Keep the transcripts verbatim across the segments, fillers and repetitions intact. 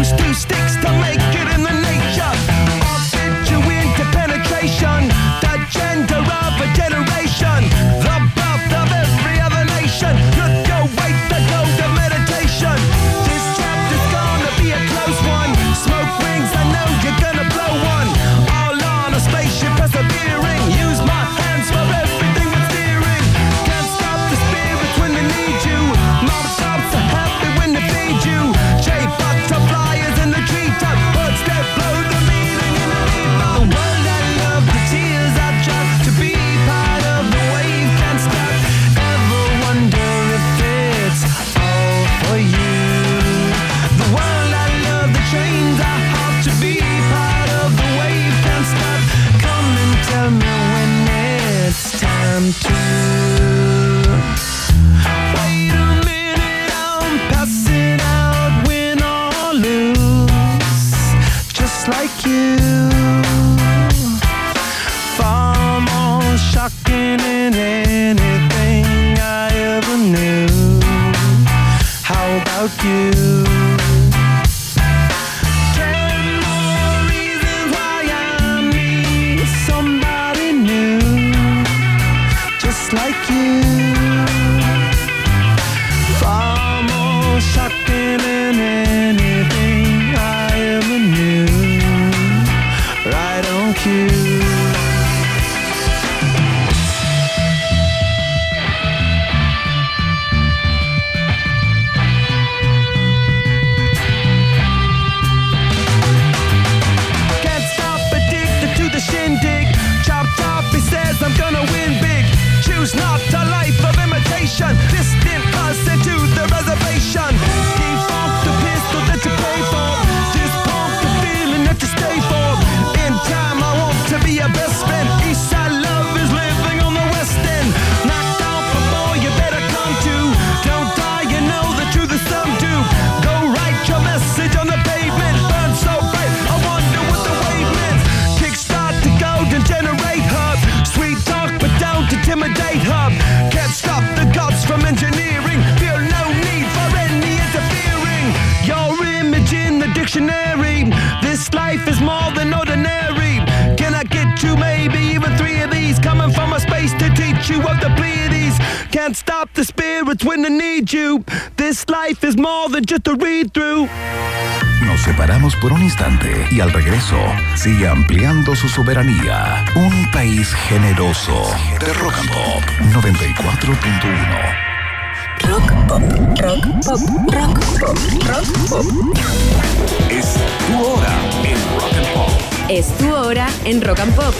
use two sticks to make it in the nature. I'll fit you into penetration, the gender of a generation, the birth of every other nation. Look your way to go to meditation. This chapter's gonna be a close one. Smoke rings, I know you're gonna blow one. All on a spaceship persevering. Use my hands for everything but steering. Can't stop the spirits when they need you. Mob tops are happy when they feed you. Jay butterflies in the treetop. Birds that blow the meaning in the leaf. The world I love, the tears I drop. To be part of the wave can't stop. Ever wonder if it's all for you? The world I love, the trains I hop. To be part of the wave can't stop. Come and tell me when it's time to. Wait a minute, I'm passing out, win or lose, just like you. Far more shocking than anything I ever knew. How about you? Ten more reasons why I need somebody new, just like you. Far more shocking than anything I ever knew. Right on cue. Can't stop, addicted to the shindig. Chop top, he says I'm gonna win big. Choose not a life of imitation. Distant us into the reservation. Defunct the pistol that you pay for. This punk the feeling that you stay for. In time I want to be your best friend. Eastside love is living on the west end. Knocked out before you better come to. Don't die, you know the truth is some do. Go write your message on the pavement. Burn so bright, I wonder what the wave meant. Kickstart the golden generate hub. Sweet talk but don't intimidate hub. Can't stop the gods from engineering. Feel no need for any interfering. Your image in the dictionary. This life is more than ordinary. Can I get you maybe even three of these? Coming from a space to teach you of the Pleiades. Can't stop the spirits when they need you. This life is more than just a read-through. Nos separamos por un instante y al regreso sigue ampliando su soberanía. Un país generoso de Rock and Pop noventa y cuatro punto uno. Rock pop, rock pop, rock pop, rock pop. Es tu hora en Rock and Pop. Es tu hora en Rock and Pop.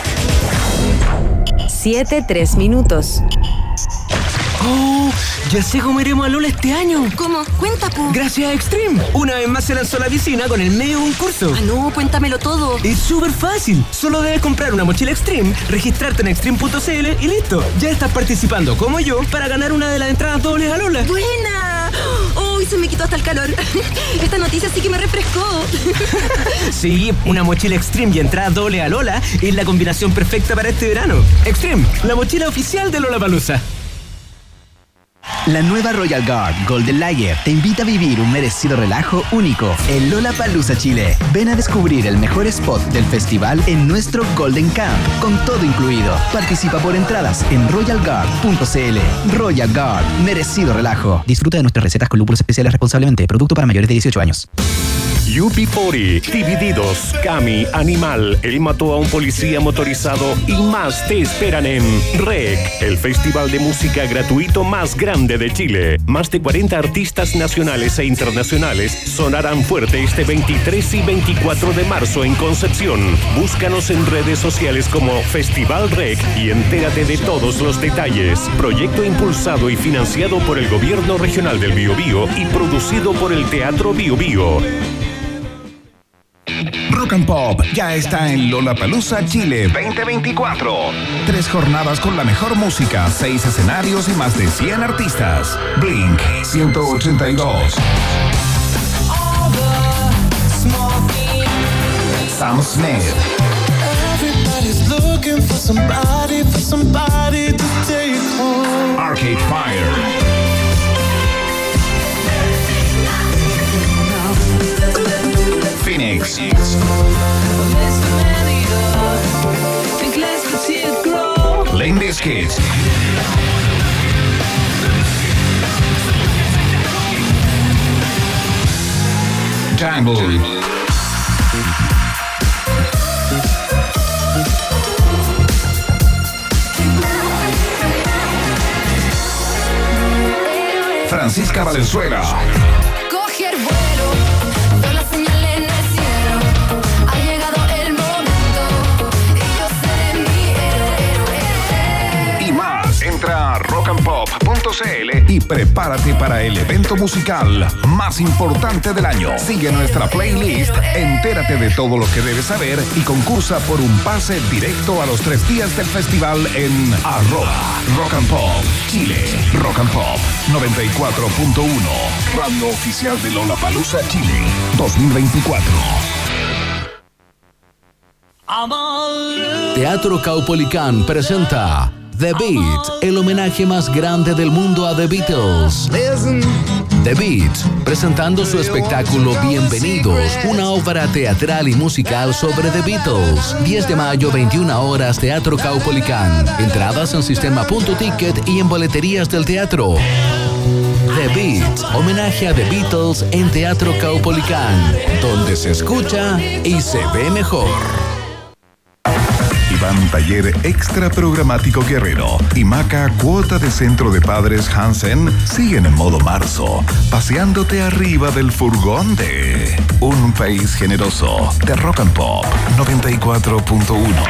Siete, tres minutos. ¡Oh! Ya sé cómo iremos a Lola este año. ¿Cómo? Cuenta, po. Gracias a Extreme. Una vez más se lanzó la piscina con el medio de un curso. Ah, no, cuéntamelo todo. Es súper fácil. Solo debes comprar una mochila Extreme, registrarte en extreme punto c l y listo. Ya estás participando, como yo, para ganar una de las entradas dobles a Lola. ¡Buena! ¡Uy, se me quitó hasta el calor! Esta noticia sí que me refrescó. Sí, una mochila Extreme y entrada doble a Lola es la combinación perfecta para este verano. Extreme, la mochila oficial de Lollapalooza. La nueva Royal Guard Golden Lager te invita a vivir un merecido relajo único en Lollapalooza, Chile. Ven a descubrir el mejor spot del festival en nuestro Golden Camp, con todo incluido. Participa por entradas en royal guard punto c l. Royal Guard, merecido relajo. Disfruta de nuestras recetas con lúpulos especiales responsablemente. Producto para mayores de dieciocho años. U B cuarenta, Divididos, Cami, Animal, Él mató a un policía motorizado y más te esperan en R E C, el festival de música gratuito más grande de Chile. Más de cuarenta artistas nacionales e internacionales sonarán fuerte este veintitrés y veinticuatro de marzo en Concepción. Búscanos en redes sociales como Festival R E C y entérate de todos los detalles. Proyecto impulsado y financiado por el Gobierno Regional del Biobío y producido por el Teatro Biobío. Rock and Pop ya está en Lollapalooza Chile veinte veinticuatro. Tres jornadas con la mejor música, seis escenarios y más de cien artistas. Blink ciento ochenta y dos. Sam Smith. Arcade Fire. Remix. Limp Bizkit. Jungle. Francisca Valenzuela. Coger vuelo, todas las señales en el cielo. Ha llegado el momento y yo seré mi héroe. Y más. Entra a rock and pop punto c l y prepárate para el evento musical más importante del año. Sigue nuestra playlist, entérate de todo lo que debes saber y concursa por un pase directo a los tres días del festival en arroba Rock and Pop Chile. Rock and Pop noventa y cuatro punto uno, radio oficial de Lollapalooza Chile dos mil veinticuatro. Teatro Caupolicán presenta The Beat, el homenaje más grande del mundo a The Beatles. The Beat, presentando su espectáculo Bienvenidos, una obra teatral y musical sobre The Beatles. diez de mayo, veintiuna horas, Teatro Caupolicán. Entradas en sistema punto ticket y en boleterías del teatro. The Beat, homenaje a The Beatles en Teatro Caupolicán, donde se escucha y se ve mejor. Iván Taller Extra Programático Guerrero y Maca Cuota de Centro de Padres Hansen siguen en modo marzo, paseándote arriba del furgón de Un País Generoso de Rock and Pop noventa y cuatro punto uno.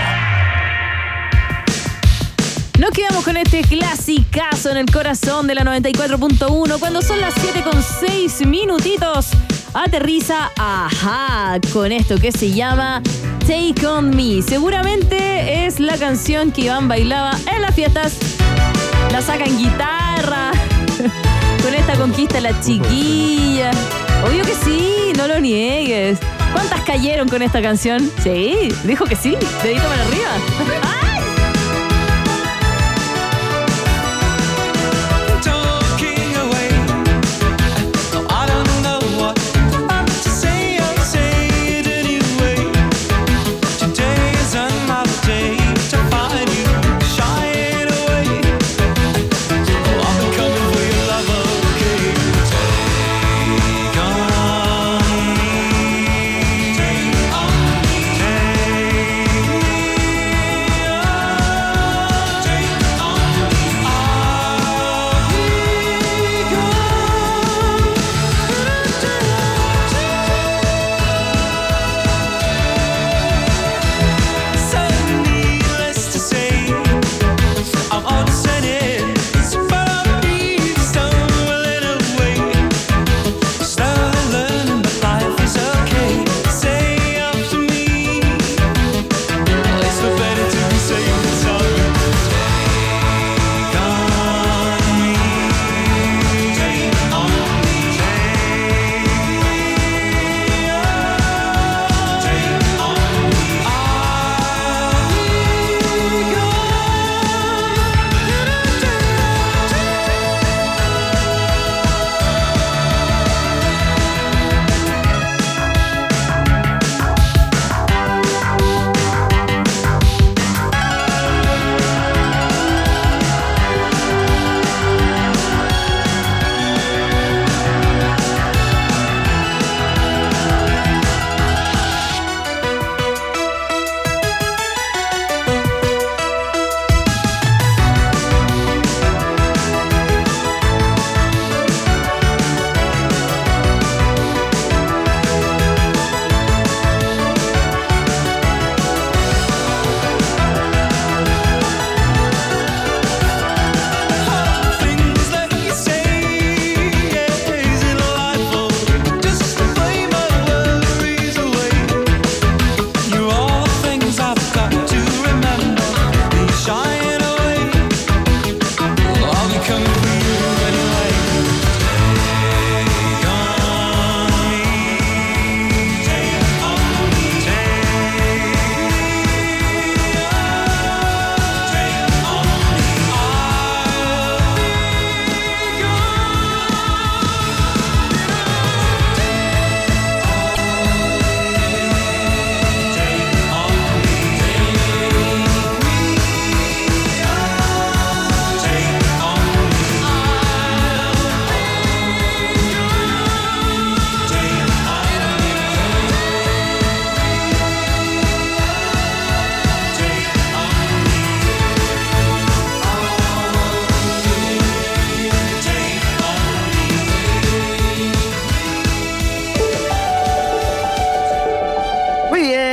Nos quedamos con este clasicazo en el corazón de la noventa y cuatro punto uno cuando son las siete con seis minutitos. Aterriza Ajá con esto que se llama Take On Me. Seguramente es la canción que Iván bailaba en las fiestas. La saca en guitarra. Con esta conquista la chiquilla. Obvio que sí, no lo niegues. ¿Cuántas cayeron con esta canción? Sí, dijo que sí. Dedito para arriba. ¡Ay!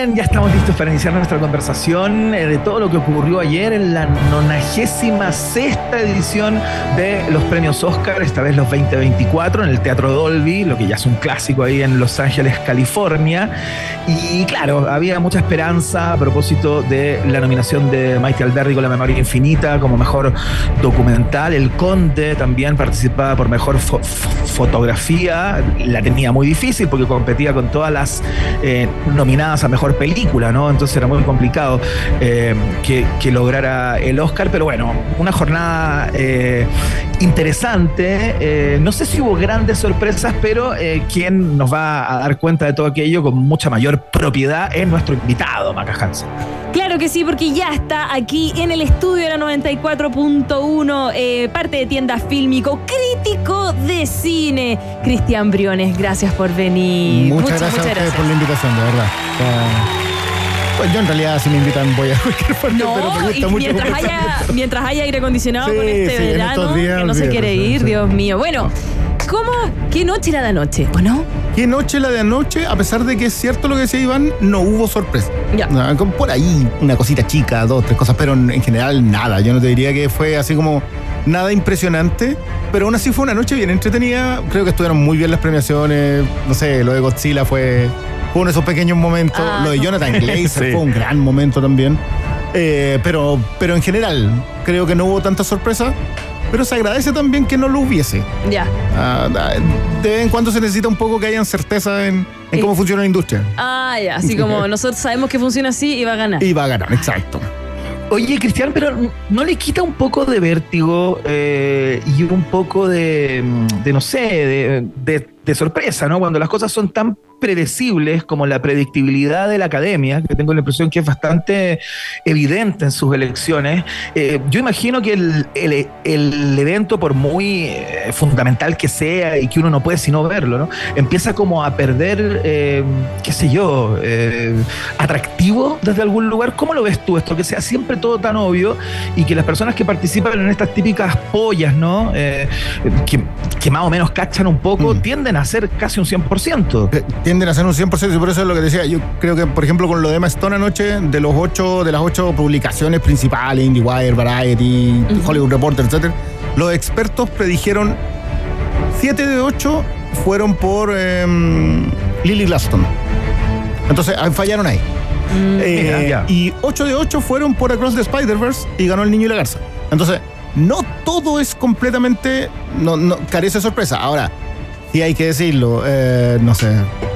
bien, ya estamos listos para iniciar nuestra conversación eh, de todo lo que ocurrió ayer en la nonagésima sexta edición de los premios Oscar, esta vez los veinte veinticuatro, en el Teatro Dolby, lo que ya es un clásico ahí en Los Ángeles, California. Y claro, había mucha esperanza a propósito de la nominación de Maite Alberdi con La Memoria Infinita como mejor documental. El Conde también participaba por mejor fo- fo- fotografía. La tenía muy difícil porque competía con todas las eh, nominadas a mejor película, ¿no? Entonces era muy complicado eh, que, que lograra el Oscar, pero bueno, una jornada eh, interesante. Eh, no sé si hubo grandes sorpresas, pero eh, quien nos va a dar cuenta de todo aquello con mucha mayor propiedad es nuestro invitado, Maca Hansen. Claro que sí, porque ya está aquí en el estudio de la noventa y cuatro punto uno, eh, parte de Tienda Fílmico, crítico de cine, Cristian Briones. Gracias por venir. Muchas, muchas, gracias muchas a ustedes gracias por la invitación, de verdad. Uh, pues yo en realidad si me invitan voy a cualquier parte, no, pero me gusta y mucho mientras haya, mientras haya aire acondicionado sí, con este sí, verano, días, que no se quiere sí, ir, sí. Dios mío. Bueno, ¿cómo? ¿Qué noche era de anoche, o no? ¿Qué noche la de anoche? A pesar de que es cierto lo que decía Iván, no hubo sorpresa. Ya. No, como por ahí una cosita chica, dos, tres cosas, pero en, en general nada. Yo no te diría que fue así como nada impresionante, pero aún así fue una noche bien entretenida. Creo que estuvieron muy bien las premiaciones. No sé, lo de Godzilla fue, fue uno de esos pequeños momentos. Ah, lo de Jonathan Glazer sí. fue un gran momento también. Eh, pero, pero en general, creo que no hubo tanta sorpresa. Pero se agradece también que no lo hubiese. Ya. Ah, de vez en cuando se necesita un poco que hayan certeza en, en Eh. cómo funciona la industria. Ah, ya. Así como nosotros sabemos que funciona así y va a ganar. Y va a ganar, exacto. Oye, Cristian, pero ¿no le quita un poco de vértigo eh, y un poco de, de no sé, de, de, de sorpresa, ¿no? Cuando las cosas son tan predecibles como la predictibilidad de la academia, que tengo la impresión que es bastante evidente en sus elecciones. Eh, yo imagino que el, el, el evento, por muy eh, fundamental que sea y que uno no puede sino verlo, ¿no? Empieza como a perder, eh, qué sé yo, eh, atractivo desde algún lugar. ¿Cómo lo ves tú esto? Que sea siempre todo tan obvio y que las personas que participan en estas típicas pollas, ¿no? Eh, que, que más o menos cachan un poco, mm. tienden a ser casi un cien por ciento. Tienden a ser un cien por ciento, y por eso es lo que decía. Yo creo que, por ejemplo, con lo de Emma Stone anoche, de los ocho, de las ocho publicaciones principales, IndieWire, Variety, uh-huh. Hollywood Reporter, etcétera, los expertos predijeron siete de ocho fueron por eh, Lily Gladstone. Entonces, fallaron ahí. Mm, eh, yeah, yeah. Y ocho de ocho fueron por Across the Spider-Verse y ganó El Niño y la Garza. Entonces, no todo es completamente, no, no carece de sorpresa. Ahora, sí hay que decirlo, eh, no sé.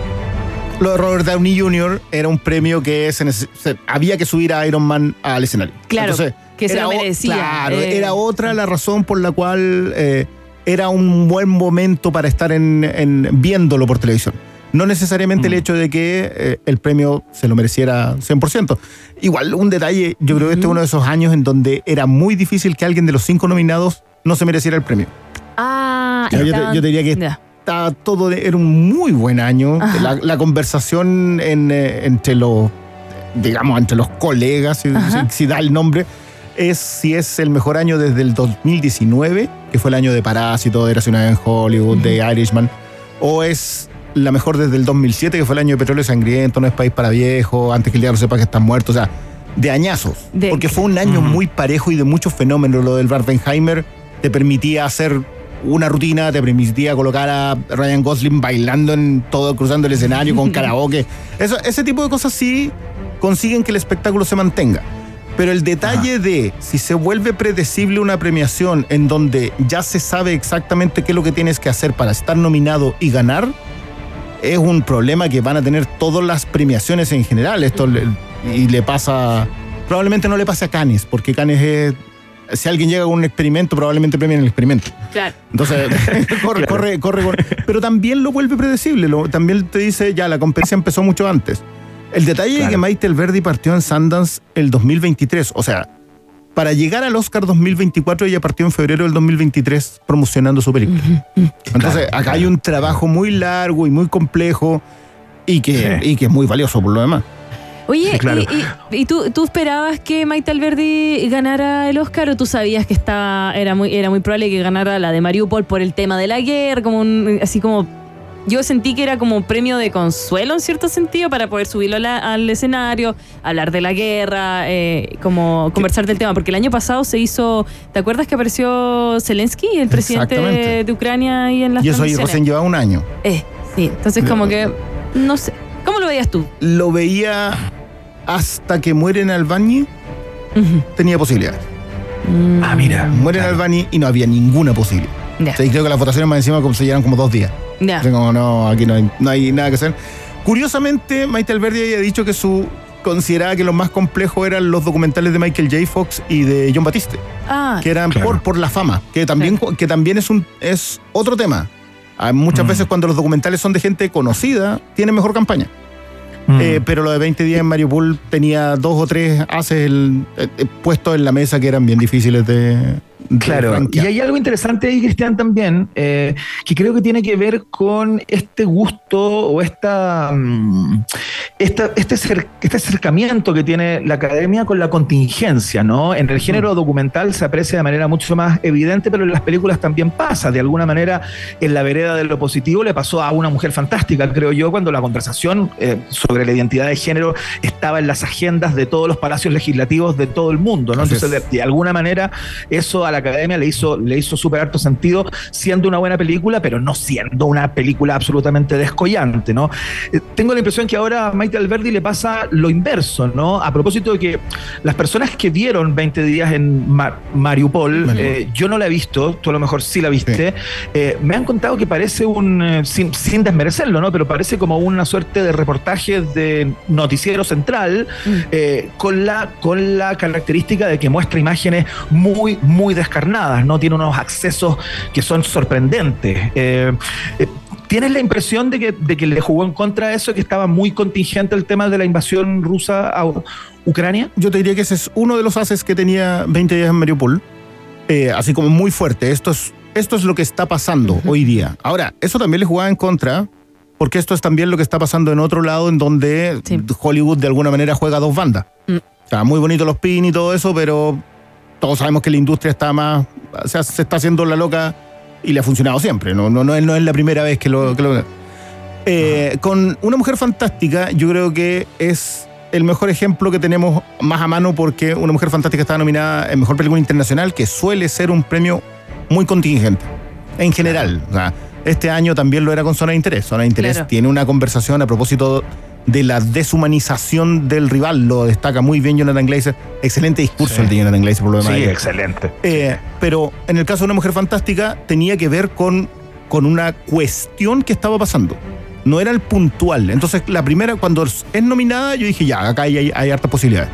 Lo de Robert Downey junior era un premio que se neces- se, había que subir a Iron Man al escenario. Claro, entonces, que se lo merecía. Claro, eh. era otra la razón por la cual eh, era un buen momento para estar en, en viéndolo por televisión. No necesariamente mm. el hecho de que eh, el premio se lo mereciera cien por ciento. Igual, un detalle, yo creo que este es uno de esos años en donde era muy difícil que alguien de los cinco nominados no se mereciera el premio. Ah, yo, está... te, yo te diría que yeah. está todo de, era un muy buen año. La, la conversación en, eh, entre los, digamos, entre los colegas, si, si, si da el nombre, es si es el mejor año desde el dos mil diecinueve, que fue el año de Parásito, de Érase una vez en Hollywood, uh-huh. de Irishman, o es la mejor desde el dos mil siete, que fue el año de Petróleo Sangriento, No es País para Viejos, Antes que el diablo sepa que están muertos, o sea, de añazos. De... Porque fue un año uh-huh. muy parejo y de muchos fenómenos. Lo del Barbenheimer te permitía hacer una rutina, te permitía colocar a Ryan Gosling bailando en todo, cruzando el escenario con karaoke. Eso, ese tipo de cosas sí consiguen que el espectáculo se mantenga. Pero el detalle Ajá. de si se vuelve predecible una premiación en donde ya se sabe exactamente qué es lo que tienes que hacer para estar nominado y ganar, es un problema que van a tener todas las premiaciones en general. Esto le, y le pasa, probablemente no le pase a Cannes, porque Cannes es, si alguien llega con un experimento, probablemente premian el experimento. Claro. Entonces, corre, claro. corre, corre, corre. Pero también lo vuelve predecible. Lo, también te dice, ya, la competencia empezó mucho antes. El detalle claro. es que Maite Alberdi partió en Sundance el dos mil veintitrés. O sea, para llegar al Oscar dos mil veinticuatro, ella partió en febrero del dos mil veintitrés promocionando su película. Uh-huh. Entonces, claro, acá claro. hay un trabajo muy largo y muy complejo y que, sí. y que es muy valioso por lo demás. Oye, sí, claro. ¿y, y, y tú, tú esperabas que Maite Alberdi ganara el Oscar o tú sabías que estaba, era muy, era muy probable que ganara la de Mariupol por el tema de la guerra, como un, así como yo sentí que era como un premio de consuelo en cierto sentido para poder subirlo a la, al escenario, hablar de la guerra, eh, como conversar del tema, porque el año pasado se hizo, ¿te acuerdas que apareció Zelensky, el presidente de Ucrania ahí en las Y eso ahí transmisiones? recién lleva un año. Eh, sí, entonces como que, no sé, ¿cómo lo veías tú? Lo veía hasta que muere en Albany, uh-huh. tenía posibilidades. Mm. Ah, mira. Muere en Albany y no había ninguna posibilidad. Yeah. O sea, y creo que las votaciones más encima como se llevan como dos días. Yeah. O sea, como no, aquí no hay, no hay nada que hacer. Curiosamente, Maite Alberdi había dicho que su consideraba que lo más complejo eran los documentales de Michael J. Fox y de John Batiste. Ah, que eran claro. por, por la fama, que también, claro. que también es, un, es otro tema. Hay muchas mm. veces cuando los documentales son de gente conocida, tienen mejor campaña. Mm. Eh, pero lo de veinte días en Mariupol tenía dos o tres haces el, eh, puestos en la mesa que eran bien difíciles de, de Claro, franquear. Y hay algo interesante ahí, Cristian, también, eh, que creo que tiene que ver con este gusto o esta, um, esta este, cer- este acercamiento que tiene la academia con la contingencia, ¿no? En el género mm. documental se aprecia de manera mucho más evidente, pero en las películas también pasa. De alguna manera, en la vereda de lo positivo le pasó a Una mujer fantástica, creo yo, cuando la conversación eh, sobre la identidad de género estaba en las agendas de todos los palacios legislativos de todo el mundo, ¿no? Entonces, de, de alguna manera, eso a la academia le hizo le hizo súper harto sentido, siendo una buena película, pero no siendo una película absolutamente descollante, ¿no? Eh, tengo la impresión que ahora a Maite Alberdi le pasa lo inverso, ¿no? A propósito de que las personas que vieron veinte días en Mar- Mariupol, eh, yo no la he visto, tú a lo mejor sí la viste, sí. eh, me han contado que parece un, eh, sin, sin desmerecerlo, ¿no? Pero parece como una suerte de reportaje de noticiero central, mm. eh, con la, con la característica de que muestra imágenes muy, muy descarnadas, ¿no? Tiene unos accesos que son sorprendentes. Eh, eh, ¿Tienes la impresión de que, de que le jugó en contra de eso, que estaba muy contingente el tema de la invasión rusa a Ucrania? Yo te diría que ese es uno de los haces que tenía veinte días en Mariupol, eh, así como muy fuerte. Esto es, esto es lo que está pasando uh-huh. hoy día. Ahora, eso también le jugaba en contra, porque esto es también lo que está pasando en otro lado, en donde sí. Hollywood de alguna manera juega dos bandas. Mm. O sea, muy bonito los pin y todo eso, pero todos sabemos que la industria está más, o sea, se está haciendo la loca y le ha funcionado siempre. No, no, no, es, no es la primera vez que lo... Que lo eh, uh-huh. Con Una mujer fantástica, yo creo que es el mejor ejemplo que tenemos más a mano, porque Una mujer fantástica está nominada en Mejor Película Internacional, que suele ser un premio muy contingente, en general. O sea, este año también lo era con Zona de Interés. Zona de Interés claro. tiene una conversación a propósito de la deshumanización del rival. Lo destaca muy bien Jonathan Glazer. Excelente discurso sí. el de Jonathan Glazer, por lo demás. Sí, excelente. Eh, pero en el caso de Una mujer fantástica tenía que ver con, con una cuestión que estaba pasando. No era el puntual. Entonces, la primera, cuando es nominada, yo dije, ya, acá hay, hay, hay hartas posibilidades.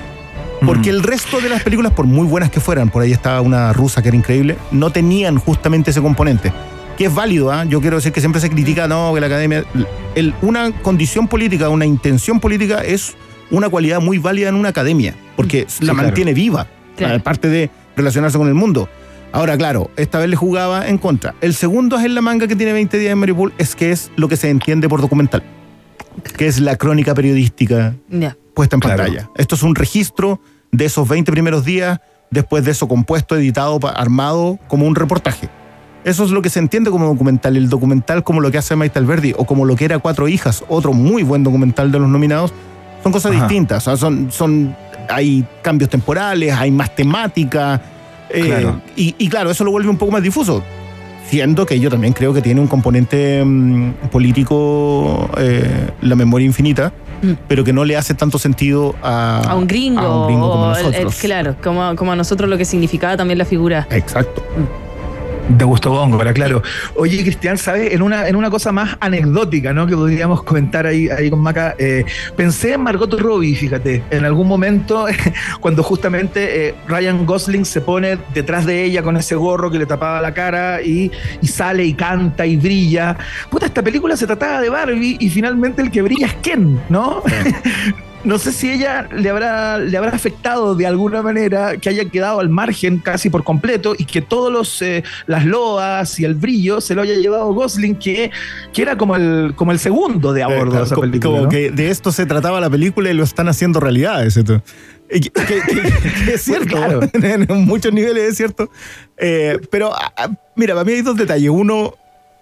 Porque mm. el resto de las películas, por muy buenas que fueran, por ahí estaba una rusa que era increíble, no tenían justamente ese componente. Que es válido, ¿eh? Yo quiero decir que siempre se critica, no, que la academia... El, una condición política, una intención política es una cualidad muy válida en una academia, porque sí, la claro. mantiene viva, claro. aparte de relacionarse con el mundo. Ahora, claro, esta vez le jugaba en contra. El segundo es en la manga que tiene veinte días en Mariupol, es que es lo que se entiende por documental, que es la crónica periodística yeah. puesta en claro. pantalla. Esto es un registro de esos veinte primeros días, después de eso compuesto, editado, armado, como un reportaje. Eso es lo que se entiende como documental. El documental, como lo que hace Maite Alberdi, o como lo que era Cuatro hijas, otro muy buen documental de los nominados, son cosas Ajá. distintas. O sea, son, son, hay cambios temporales, hay más temática. Eh, claro. Y, y claro, eso lo vuelve un poco más difuso. Siendo que yo también creo que tiene un componente um, político, eh, La memoria infinita, mm. pero que no le hace tanto sentido a, a un gringo, a un gringo como nosotros. El, el, claro, como, como a nosotros lo que significaba también la figura. Exacto. Mm. De Augusto Góngora, claro. Oye, Cristian, ¿sabes? En una, en una cosa más anecdótica, ¿no? Que podríamos comentar ahí, ahí con Maca. Eh, pensé en Margot Robbie, fíjate. En algún momento, cuando justamente eh, Ryan Gosling se pone detrás de ella con ese gorro que le tapaba la cara y, y sale y canta y brilla. Puta, esta película se trataba de Barbie y finalmente el que brilla es Ken, ¿no? Sí. No sé si ella le habrá, le habrá afectado de alguna manera que haya quedado al margen casi por completo y que todos los eh, las loas y el brillo se lo haya llevado Gosling, que, que era como el, como el segundo de a bordo eh, de esa como, película. Como ¿no? que de esto se trataba la película y lo están haciendo realidad. ¿Es cierto? Que, que, que, que es cierto, claro. En muchos niveles es cierto. Eh, pero, mira, para mí hay dos detalles. Uno,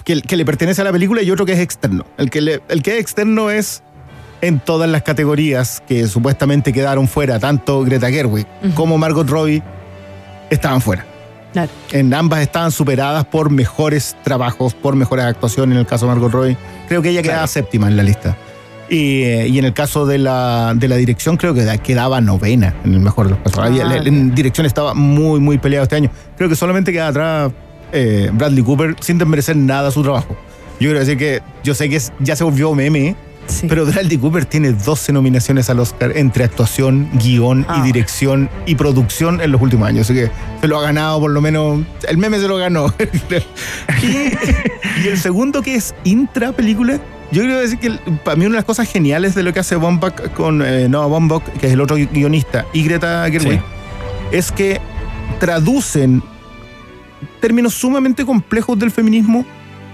que, que le pertenece a la película y otro que es externo. El que, le, el que es externo es en todas las categorías que supuestamente quedaron fuera, tanto Greta Gerwig uh-huh. como Margot Robbie estaban fuera. Claro. En ambas estaban superadas por mejores trabajos, por mejores actuaciones. En el caso de Margot Robbie, creo que ella quedaba claro. séptima en la lista. Y, y en el caso de la, de la dirección, creo que quedaba novena, en el mejor de los casos. Ah, en dirección estaba muy, muy peleado este año. Creo que solamente queda atrás eh, Bradley Cooper, sin desmerecer nada su trabajo. Yo quiero decir que yo sé que es, ya se volvió meme, sí. pero Bradley Cooper tiene doce nominaciones al Oscar entre actuación, guión ah. y dirección y producción en los últimos años. Así que se lo ha ganado, por lo menos, el meme se lo ganó. y, y el segundo, que es intra película. Yo quiero decir que para mí una de las cosas geniales de lo que hace Baumbach con eh, Noah Baumbach, que es el otro guionista, y Greta Gerwig, sí. es que traducen términos sumamente complejos del feminismo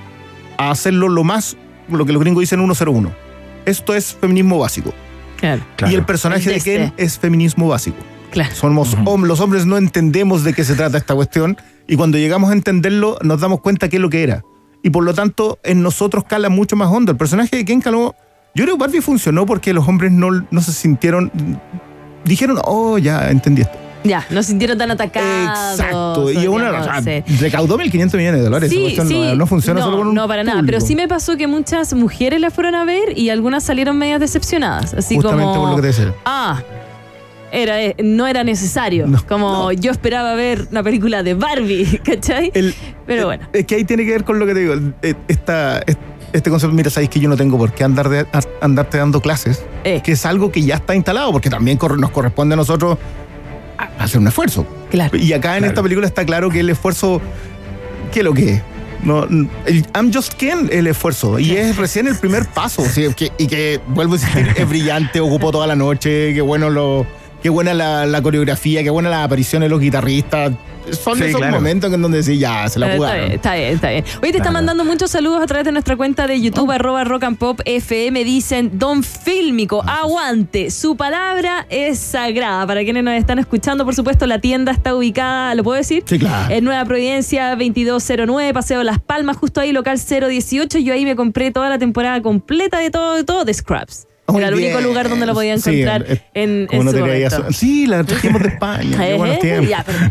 a hacerlo lo más, lo que los gringos dicen uno cero uno. Esto es feminismo básico. Claro. Y el personaje de Ken es feminismo básico. Claro. Somos uh-huh. hom- los hombres no entendemos de qué se trata esta cuestión, y cuando llegamos a entenderlo nos damos cuenta qué es lo que era. Y por lo tanto, en nosotros cala mucho más hondo. El personaje de Ken caló. Yo creo que Barbie funcionó porque los hombres no, no se sintieron. Dijeron, oh, ya entendí esto. Ya, no se sintieron tan atacados. Exacto. Y una, o sea, recaudó mil quinientos millones de dólares. Sí, Esa sí. No, no funciona no, solo con un No, para nada. público. Pero sí me pasó que muchas mujeres la fueron a ver y algunas salieron medias decepcionadas. Así Justamente como. por lo que te decía. Ah. Era, no era necesario. No, como no. yo esperaba ver una película de Barbie, ¿cachai? El, Pero bueno. Es que ahí tiene que ver con lo que te digo. Esta, este concepto, mira, sabéis que yo no tengo por qué andar de, andarte dando clases, eh. que es algo que ya está instalado, porque también nos corresponde a nosotros hacer un esfuerzo. Claro. Y acá en claro. esta película está claro que el esfuerzo, ¿qué es lo que es? No, el I'm Just Ken, el esfuerzo. Y es recién el primer paso. ¿Sí? Que, y que, vuelvo a insistir, es brillante, ocupó toda la noche, qué bueno lo... Qué buena la, la coreografía, qué buena la aparición de los guitarristas. Son sí, esos claro. momentos en donde decís, ya, se la jugaron. Está bien, está bien. Hoy te claro. están mandando muchos saludos a través de nuestra cuenta de YouTube, oh. arroba Rock and Pop F M. Dicen, Don Fílmico, aguante. Su palabra es sagrada. Para quienes nos están escuchando, por supuesto, la tienda está ubicada, ¿lo puedo decir? Sí, claro. En Nueva Providencia veintidós cero nueve, Paseo Las Palmas, justo ahí, local cero dieciocho. Yo ahí me compré toda la temporada completa de todo, de todo, de Scrubs. Muy Era el bien. único lugar donde lo podía encontrar sí, en, en no su momento. Su... Sí, la trajimos de España. Qué buenos tiempos. Ya, pero...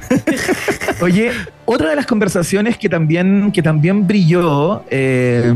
Oye, otra de las conversaciones que también, que también brilló eh,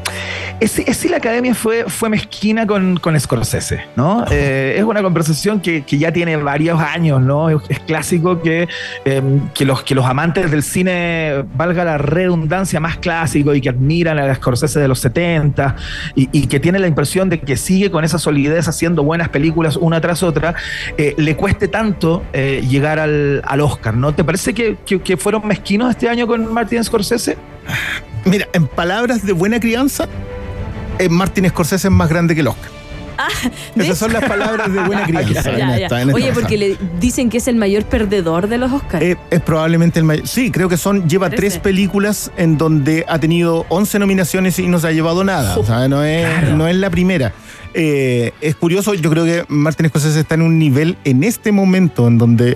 es, es si la academia fue, fue mezquina con, con Scorsese, ¿no? Eh, es una conversación que, que ya tiene varios años, ¿no? Es, es clásico que, eh, que, los, que los amantes del cine, valga la redundancia, más clásico y que admiran a Scorsese de los setenta y, y que tienen la impresión de que sigue con esa solidez haciendo buenas películas una tras otra, eh, le cueste tanto eh, llegar al, al Oscar, ¿no? ¿Te parece que, que, que fueron mezquinos este año con Martin Scorsese? Mira, en palabras de buena crianza, eh, Martin Scorsese es más grande que el Oscar. Ah, Esas son las palabras de buena crianza. ya, ya. Esta, Oye, porque le dicen que es el mayor perdedor de los Oscars. Eh, es probablemente el mayor. Sí, creo que son lleva ¿Trece? tres películas en donde ha tenido once nominaciones y no se ha llevado nada. O sea, no es, claro. no es la primera. Eh, es curioso, yo creo que Martin Scorsese está en un nivel en este momento en donde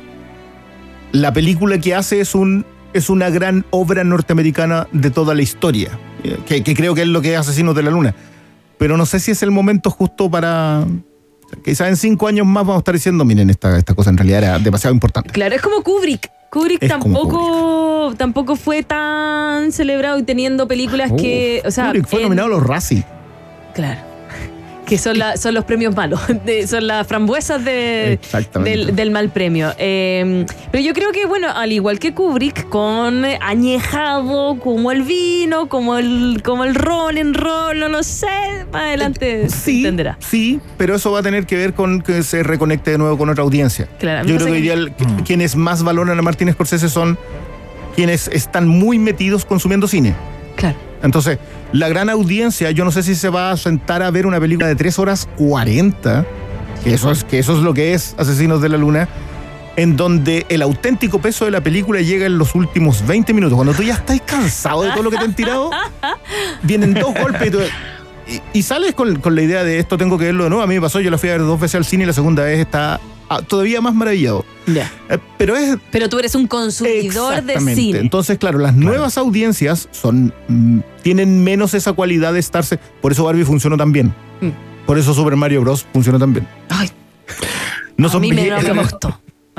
la película que hace es un es una gran obra norteamericana de toda la historia, que, que creo que es lo que es Asesinos de la Luna. Pero no sé si es el momento justo para... Quizás en cinco años más vamos a estar diciendo, miren, esta, esta cosa en realidad era demasiado importante. Claro, es como Kubrick. Kubrick es tampoco Kubrick. tampoco fue tan celebrado y teniendo películas oh, que... O sea, Kubrick fue en... nominado a los Razzie. Claro. Que son, la, son los premios malos, de, son las frambuesas de, del, del mal premio. Eh, pero yo creo que, bueno, al igual que Kubrick, con añejado como el vino, como el, como el ron en ron, no lo sé, más adelante sí, se entenderá. Sí, pero eso va a tener que ver con que se reconecte de nuevo con otra audiencia. Claro, yo creo que, que ideal, mm. quienes más valoran a Martin Scorsese son quienes están muy metidos consumiendo cine. Claro. Entonces, la gran audiencia, yo no sé si se va a sentar a ver una película de tres horas cuarenta, que eso es, que eso es lo que es Asesinos de la Luna, en donde el auténtico peso de la película llega en los últimos veinte minutos. Cuando tú ya estás cansado de todo lo que te han tirado, vienen dos golpes y, tú, y, y sales con, con la idea de esto tengo que verlo de nuevo. A mí me pasó, yo la fui a ver dos veces al cine y la segunda vez está ah, todavía más maravillado. Ya. Eh, pero es... Pero tú eres un consumidor de cine. Entonces, claro, las claro. nuevas audiencias son mm, tienen menos esa cualidad de estarse... Por eso Barbie funcionó tan bien. Mm. Por eso Super Mario Bros. Funcionó tan bien. Ay, no a son mí me, no me gustó.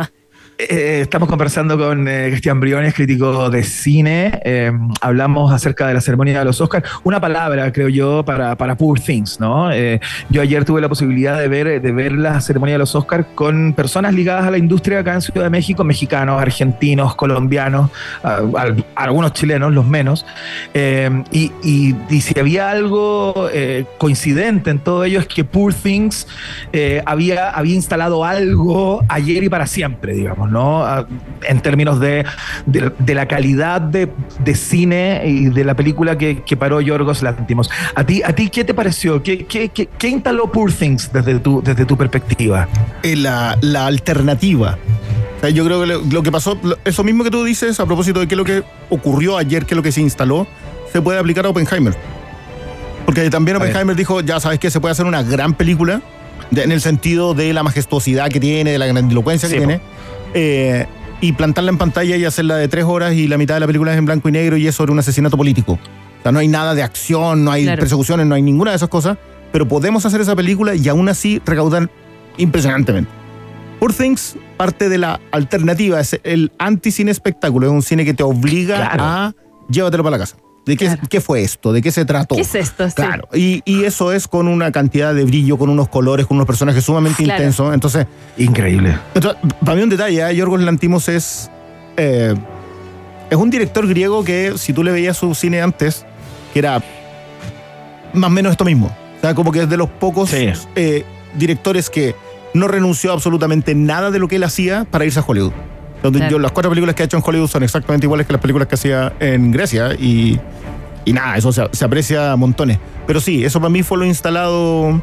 Eh, estamos conversando con eh, Cristian Briones, crítico de cine. Eh, hablamos acerca de la ceremonia de los Oscars. Una palabra, creo yo, para, para Poor Things, ¿no? Eh, yo ayer tuve la posibilidad de ver, de ver la ceremonia de los Oscars con personas ligadas a la industria acá en Ciudad de México, mexicanos, argentinos, colombianos, a, a, algunos chilenos, los menos. Eh, y, y, y si había algo eh, coincidente en todo ello es que Poor Things eh, había, había instalado algo ayer y para siempre, digamos, ¿no? En términos de, de, de la calidad de, de cine y de la película que, que paró Yorgos Lanthimos. ¿A ti, ¿A ti qué te pareció? ¿Qué, qué, qué, qué instaló Poor Things desde tu, desde tu perspectiva? Eh, la, la alternativa. O sea, yo creo que lo, lo que pasó, eso mismo que tú dices a propósito de qué es lo que ocurrió ayer, qué es lo que se instaló, se puede aplicar a Oppenheimer. Porque también Oppenheimer dijo, ya sabes que se puede hacer una gran película, de, en el sentido de la majestuosidad que tiene, de la grandilocuencia sí, que tiene. Eh, y plantarla en pantalla y hacerla de tres horas y la mitad de la película es en blanco y negro y es sobre un asesinato político. O sea, no hay nada de acción, no hay claro. persecuciones, no hay ninguna de esas cosas, pero podemos hacer esa película y aún así recaudar impresionantemente. Poor Things parte de la alternativa, es el anti-cine espectáculo, es un cine que te obliga claro. a llévatelo para la casa. ¿De qué, claro. qué fue esto? ¿De qué se trató? ¿Qué es esto? Sí. Claro, y, y eso es con una cantidad de brillo, con unos colores, con unos personajes sumamente claro. intensos. Entonces, increíble. Entonces, para mí un detalle, ¿eh? Yorgos Lanthimos es, eh, es un director griego que, si tú le veías su cine antes, que era más o menos esto mismo. O sea, como que es de los pocos sí. eh, directores que no renunció a absolutamente nada de lo que él hacía para irse a Hollywood. Claro. Yo, las cuatro películas que ha hecho en Hollywood son exactamente iguales que las películas que hacía en Grecia y, y nada, eso se, se aprecia montones. Pero sí, eso para mí fue lo instalado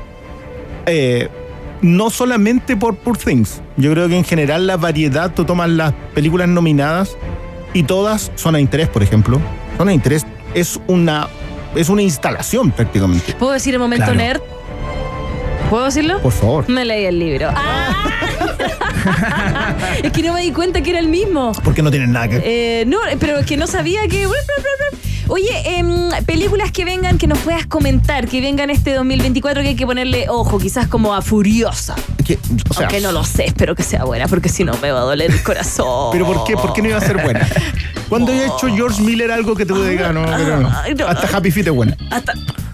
eh, no solamente por Poor Things. Yo creo que en general la variedad, tú tomas las películas nominadas y todas son a interés, por ejemplo. Son a interés, es una, es una instalación prácticamente. ¿Puedo decir el momento claro. nerd? ¿Puedo decirlo? Por favor. Me leí el libro. ¡Ah! Es que no me di cuenta que era el mismo. Porque no tienen nada que ver. Eh, no, pero es que no sabía que... Oye, eh, películas que vengan, que nos puedas comentar, que vengan este dos mil veinticuatro, que hay que ponerle ojo, quizás como a Furiosa. Que, o sea, Aunque no lo sé, espero que sea buena, porque si no me va a doler el corazón. ¿Pero por qué? ¿Por qué no iba a ser buena? ¿Cuándo oh. haya hecho George Miller algo que te diga, no, pero no. no. Hasta Happy Feet es buena. Hasta...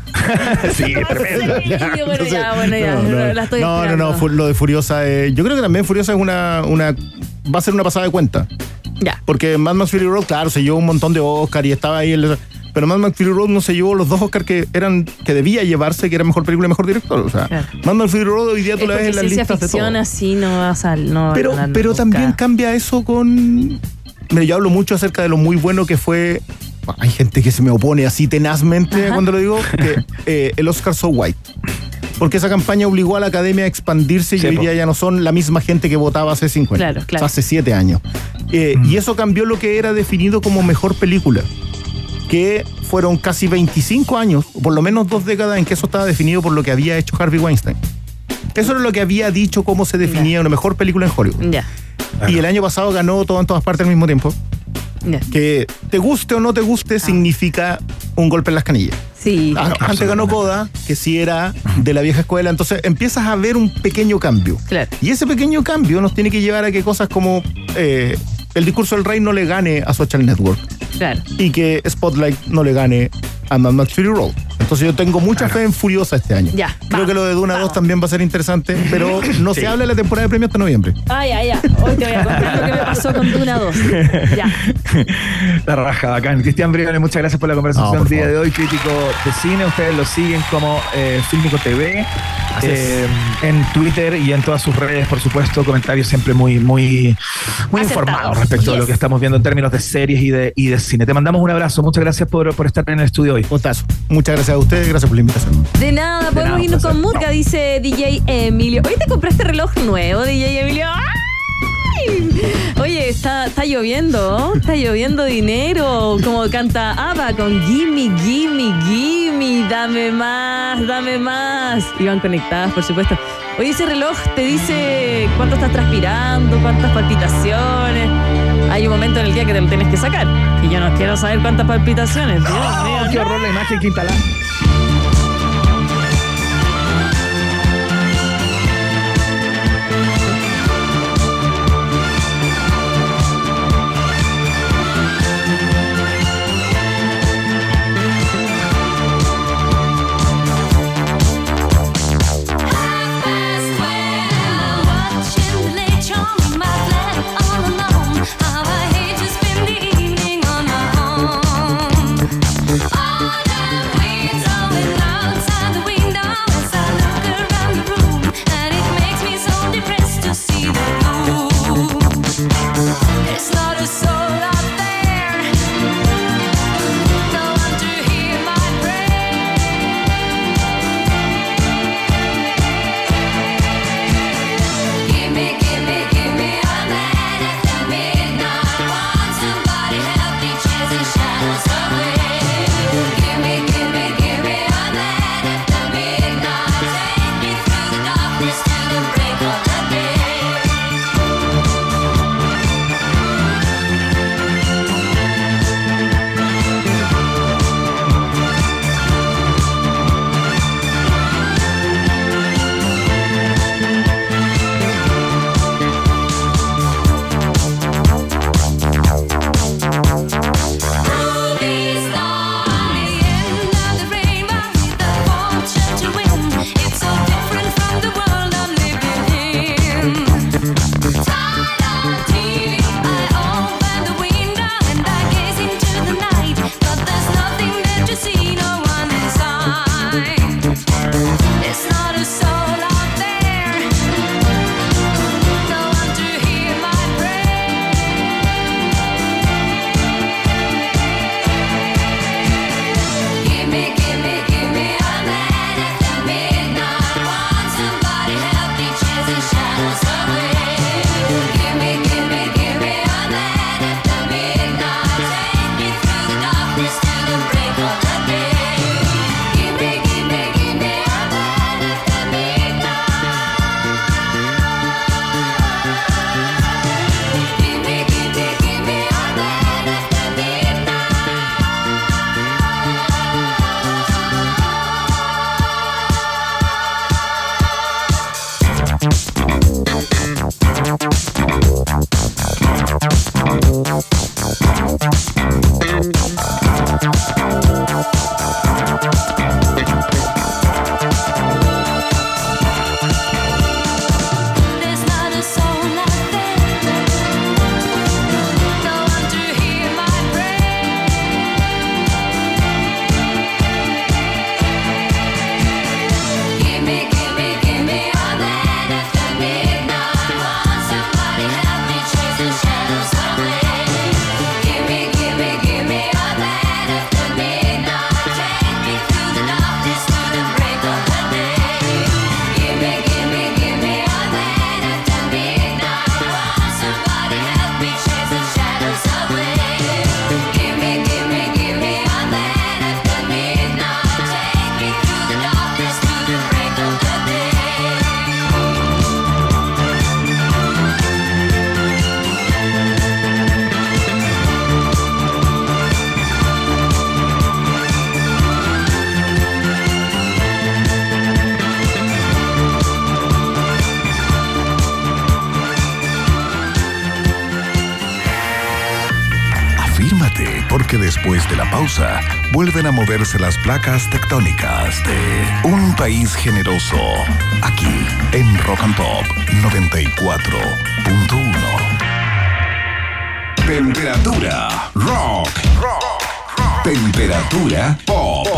sí, tremendo. Sí, bueno, Entonces, ya, bueno, ya, no, no, la estoy no, no, no, lo de Furiosa, eh, yo creo que también Furiosa es una, una, va a ser una pasada de cuenta. Ya. Porque Mad Max Fury Road, claro, se llevó un montón de Oscar y estaba ahí, el, pero Mad Max Fury Road no se llevó los dos Oscar que eran, que debía llevarse, que era mejor película y mejor director. O sea, claro. Mad Max Fury Road hoy día tú la ves en las listas de todo. Ficción así no va a salir, no pero, va a pero también cambia eso con... Mira, yo hablo mucho acerca de lo muy bueno que fue... Hay gente que se me opone así tenazmente Ajá. cuando lo digo, que eh, el Oscar So White. Porque esa campaña obligó a la academia a expandirse sí, y hoy día ya no son la misma gente que votaba hace cincuenta, claro, claro. hace siete años. Eh, mm. Y eso cambió lo que era definido como mejor película, que fueron casi veinticinco años, o por lo menos dos décadas en que eso estaba definido por lo que había hecho Harvey Weinstein. Eso era lo que había dicho cómo se definía yeah. una mejor película en Hollywood. Yeah. Y el año pasado ganó todo en todas partes al mismo tiempo. Yeah. Que te guste o no te guste ah. significa un golpe en las canillas. Sí. Ah, antes ganó Coda, que sí era de la vieja escuela, entonces empiezas a ver un pequeño cambio. Claro. Y ese pequeño cambio nos tiene que llevar a que cosas como eh, El discurso del rey no le gane a Social Network. Claro. Y que Spotlight no le gane a Mad Max Fury Road. Entonces yo tengo mucha claro. fe en Furiosa este año. Ya, Creo va, que lo de Duna vamos. dos también va a ser interesante, pero no sí. se habla de la temporada de premios hasta noviembre. Ah, ya, ya. Hoy te voy a contar lo que me pasó con Duna dos. Ya. La raja, bacán. Cristian Briones, muchas gracias por la conversación no, por el día de hoy. Crítico de cine, ustedes lo siguen como eh, Filmico T V. Eh, en Twitter y en todas sus redes, por supuesto, comentarios siempre muy, muy, muy informados respecto yes. a lo que estamos viendo en términos de series y de, y de cine. Te mandamos un abrazo, muchas gracias por, por estar en el estudio hoy. Potazo. Muchas gracias a ustedes, gracias por la invitación. De nada, podemos de nada, irnos con música, dice D J Emilio. Hoy te compraste reloj nuevo, D J Emilio. ¡Ay! Oye, está, está lloviendo, está lloviendo dinero, como canta ABBA con Gimme, Gimme, Gimme, dame más, dame más. Y van conectadas, por supuesto. Oye, ese reloj te dice cuánto estás transpirando, cuántas palpitaciones. Hay un momento en el día que te lo tienes que sacar. Y yo no quiero saber cuántas palpitaciones. No, Dios mío, qué no. horror la imagen que instalar. Porque después de la pausa, vuelven a moverse las placas tectónicas de un país generoso. Aquí, en Rock and Pop noventa y cuatro punto uno. Temperatura rock. Temperatura pop.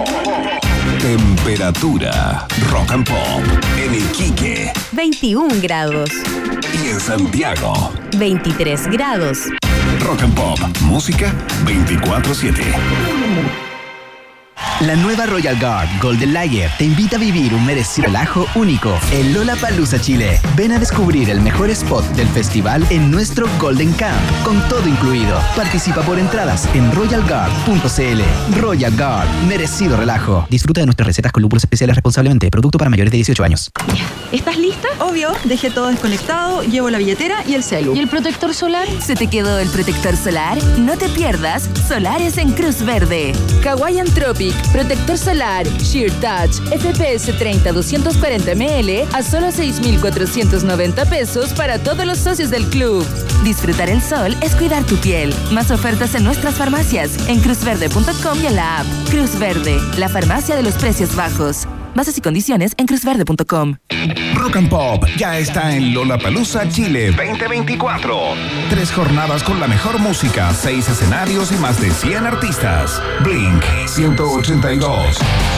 Temperatura rock and pop. En Iquique. veintiún grados. Y en Santiago. veintitrés grados. Rock and Pop. Música veinticuatro siete. La nueva Royal Guard Golden Lager te invita a vivir un merecido relajo único en Lollapalooza, Chile. Ven a descubrir el mejor spot del festival en nuestro Golden Camp, con todo incluido. Participa por entradas en royal guard punto c l. Royal Guard, merecido relajo. Disfruta de nuestras recetas con lúpulos especiales responsablemente. Producto para mayores de dieciocho años. ¿Estás lista? Obvio. Dejé todo desconectado, llevo la billetera y el celu. ¿Y el protector solar? ¿Se te quedó el protector solar? No te pierdas Solares en Cruz Verde. Hawaiian Tropic, protector solar, Sheer Touch, F P S treinta doscientos cuarenta mililitros a solo seis mil cuatrocientos noventa pesos para todos los socios del club. Disfrutar el sol es cuidar tu piel. Más ofertas en nuestras farmacias, en cruz verde punto com y en la app. Cruz Verde, la farmacia de los precios bajos. Bases y condiciones en cruz verde punto com. Rock and Pop ya está en Lollapalooza Chile veinte veinticuatro. Tres jornadas con la mejor música, seis escenarios y más de cien artistas. Blink ciento ochenta y dos.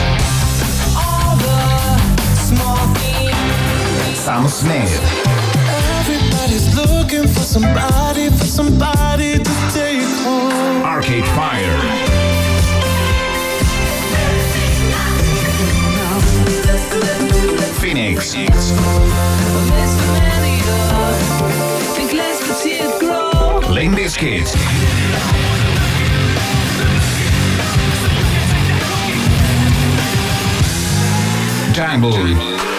Sam Smith. Everybody's looking for somebody, for somebody to take home. Arcade Fire. Phoenix. Limp Bizkit. Jungle.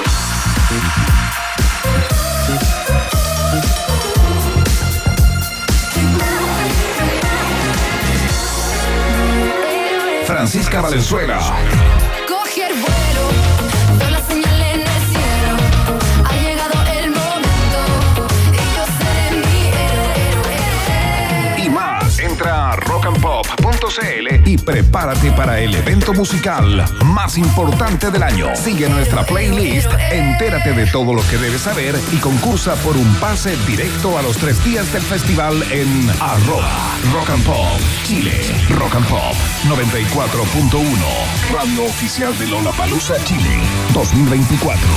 Francisca Valenzuela. Coger vuelo, veo la señal en el cielo. Ha llegado el momento y yo seré mi héroe. Y más, entra a rock and pop punto c l y prepárate para el evento musical más importante del año. Sigue nuestra playlist, entérate de todo lo que debes saber y concursa por un pase directo a los tres días del festival en arroba Rock and Pop Chile. Rock and Pop noventa y cuatro punto uno, radio oficial de Lollapalooza Chile dos mil veinticuatro.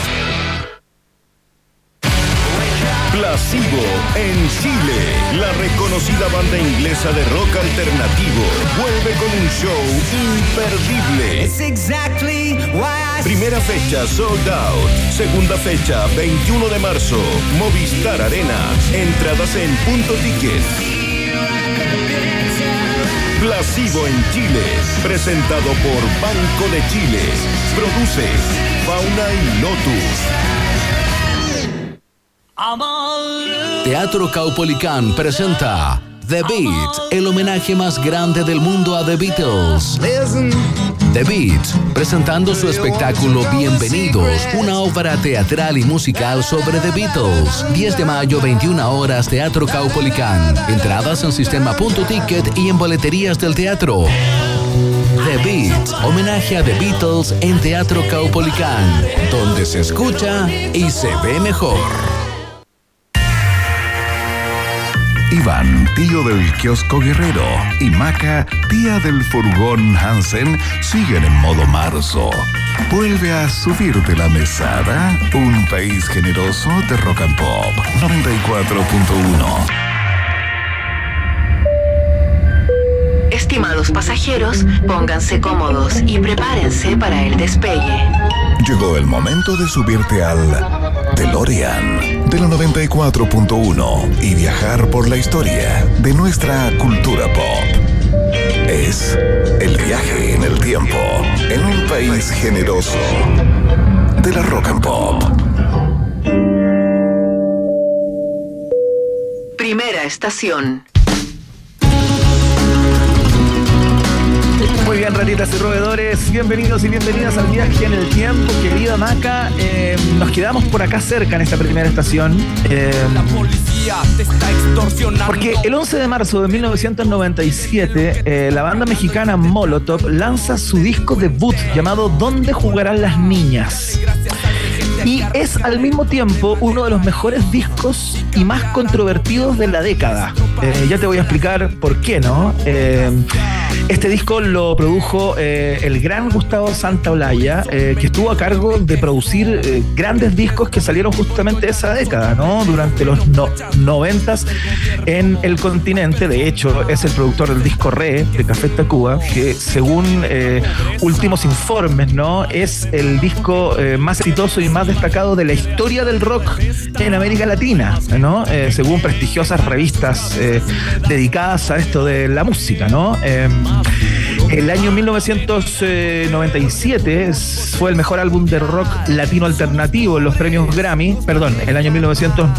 Placebo en Chile. La reconocida banda inglesa de rock alternativo vuelve con un show imperdible. Primera fecha sold out. Segunda fecha veintiuno de marzo. Movistar Arena. Entradas en Punto Ticket. Placebo en Chile. Presentado por Banco de Chile. Produce Fauna y Lotus. Teatro Caupolicán presenta The Beat, el homenaje más grande del mundo a The Beatles. The Beat, presentando su espectáculo Bienvenidos, una obra teatral y musical sobre The Beatles. diez de mayo, veintiuna horas, Teatro Caupolicán. Entradas en sistema Punto Ticket y en boleterías del teatro. The Beat, homenaje a The Beatles en Teatro Caupolicán, donde se escucha y se ve mejor. Iván, tío del kiosco Guerrero, y Maca, tía del furgón Hansen, siguen en modo marzo. Vuelve a subirte la mesada, un país generoso de Rock and Pop noventa y cuatro punto uno. Estimados pasajeros, pónganse cómodos y prepárense para el despegue. Llegó el momento de subirte al DeLorean de la noventa y cuatro punto uno y viajar por la historia de nuestra cultura pop. Es el viaje en el tiempo en un país generoso de la Rock and Pop. Primera estación. Muy bien, ratitas y roedores, bienvenidos y bienvenidas al viaje en el tiempo, querida Maca. Eh, nos quedamos por acá cerca en esta primera estación. Eh, La policía te está extorsionando. Porque el once de marzo de mil novecientos noventa y siete, eh, la banda mexicana Molotov lanza su disco debut llamado ¿Dónde jugarán las niñas? Y es al mismo tiempo uno de los mejores discos y más controvertidos de la década. Eh, ya te voy a explicar por qué, ¿no? Eh, Este disco lo produjo eh, el gran Gustavo Santaolalla, eh, que estuvo a cargo de producir eh, grandes discos que salieron justamente de esa década, ¿no? Durante los no, noventas en el continente. De hecho, es el productor del disco Re de Café Tacuba, que según eh, últimos informes, ¿no? Es el disco eh, más exitoso y más destacado de la historia del rock en América Latina, ¿no? Eh, según prestigiosas revistas eh, dedicadas a esto de la música, ¿no? Eh, el año mil novecientos noventa y siete fue el mejor álbum de rock latino alternativo en los premios Grammy, perdón, el año mil novecientos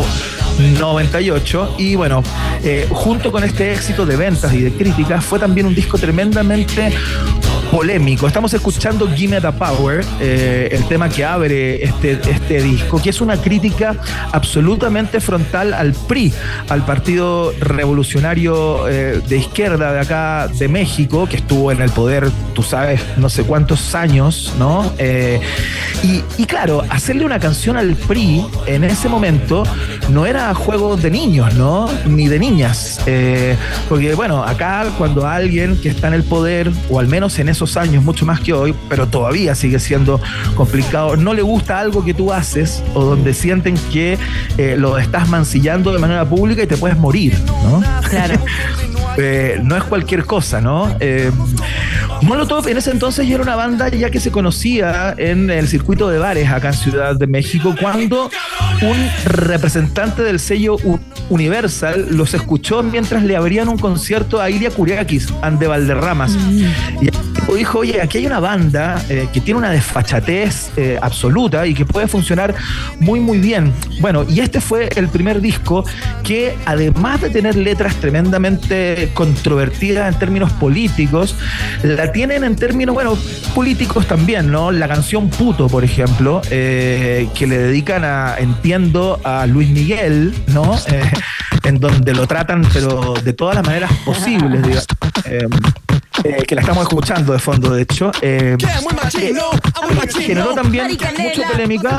noventa y ocho, y bueno, eh, junto con este éxito de ventas y de críticas, fue también un disco tremendamente polémico. Estamos escuchando Gimme the Power, eh, el tema que abre este, este disco, que es una crítica absolutamente frontal al P R I, al Partido Revolucionario eh, de Izquierda de acá de México, que estuvo en el poder, tú sabes, no sé cuántos años, ¿no? Eh, y, y claro, hacerle una canción al P R I en ese momento no era juego de niños, ¿no? Ni de niñas. Eh, porque, bueno, acá cuando alguien que está en el poder, o al menos en esos años, mucho más que hoy, pero todavía sigue siendo complicado, no le gusta algo que tú haces o donde sienten que eh, lo estás mancillando de manera pública y te puedes morir, ¿no? Claro. eh, no es cualquier cosa, ¿no? Eh, Molotov en ese entonces ya era una banda ya que se conocía en el circuito de bares acá en Ciudad de México, cuando un representante del sello Universal los escuchó mientras le abrían un concierto a Ilia Kuriakis and the Valderramas. Mm. Y dijo, oye, aquí hay una banda eh, que tiene una desfachatez eh, absoluta y que puede funcionar muy muy bien. Bueno, y este fue el primer disco que, además de tener letras tremendamente controvertidas en términos políticos, la tienen en términos, bueno, políticos también, ¿no? La canción Puto, por ejemplo, eh, que le dedican a, entiendo, a Luis Miguel, ¿no? Eh, en donde lo tratan, pero de todas las maneras posibles, digamos. Eh, eh, que la estamos escuchando de fondo, de hecho. Eh, eh, generó también mucha polémica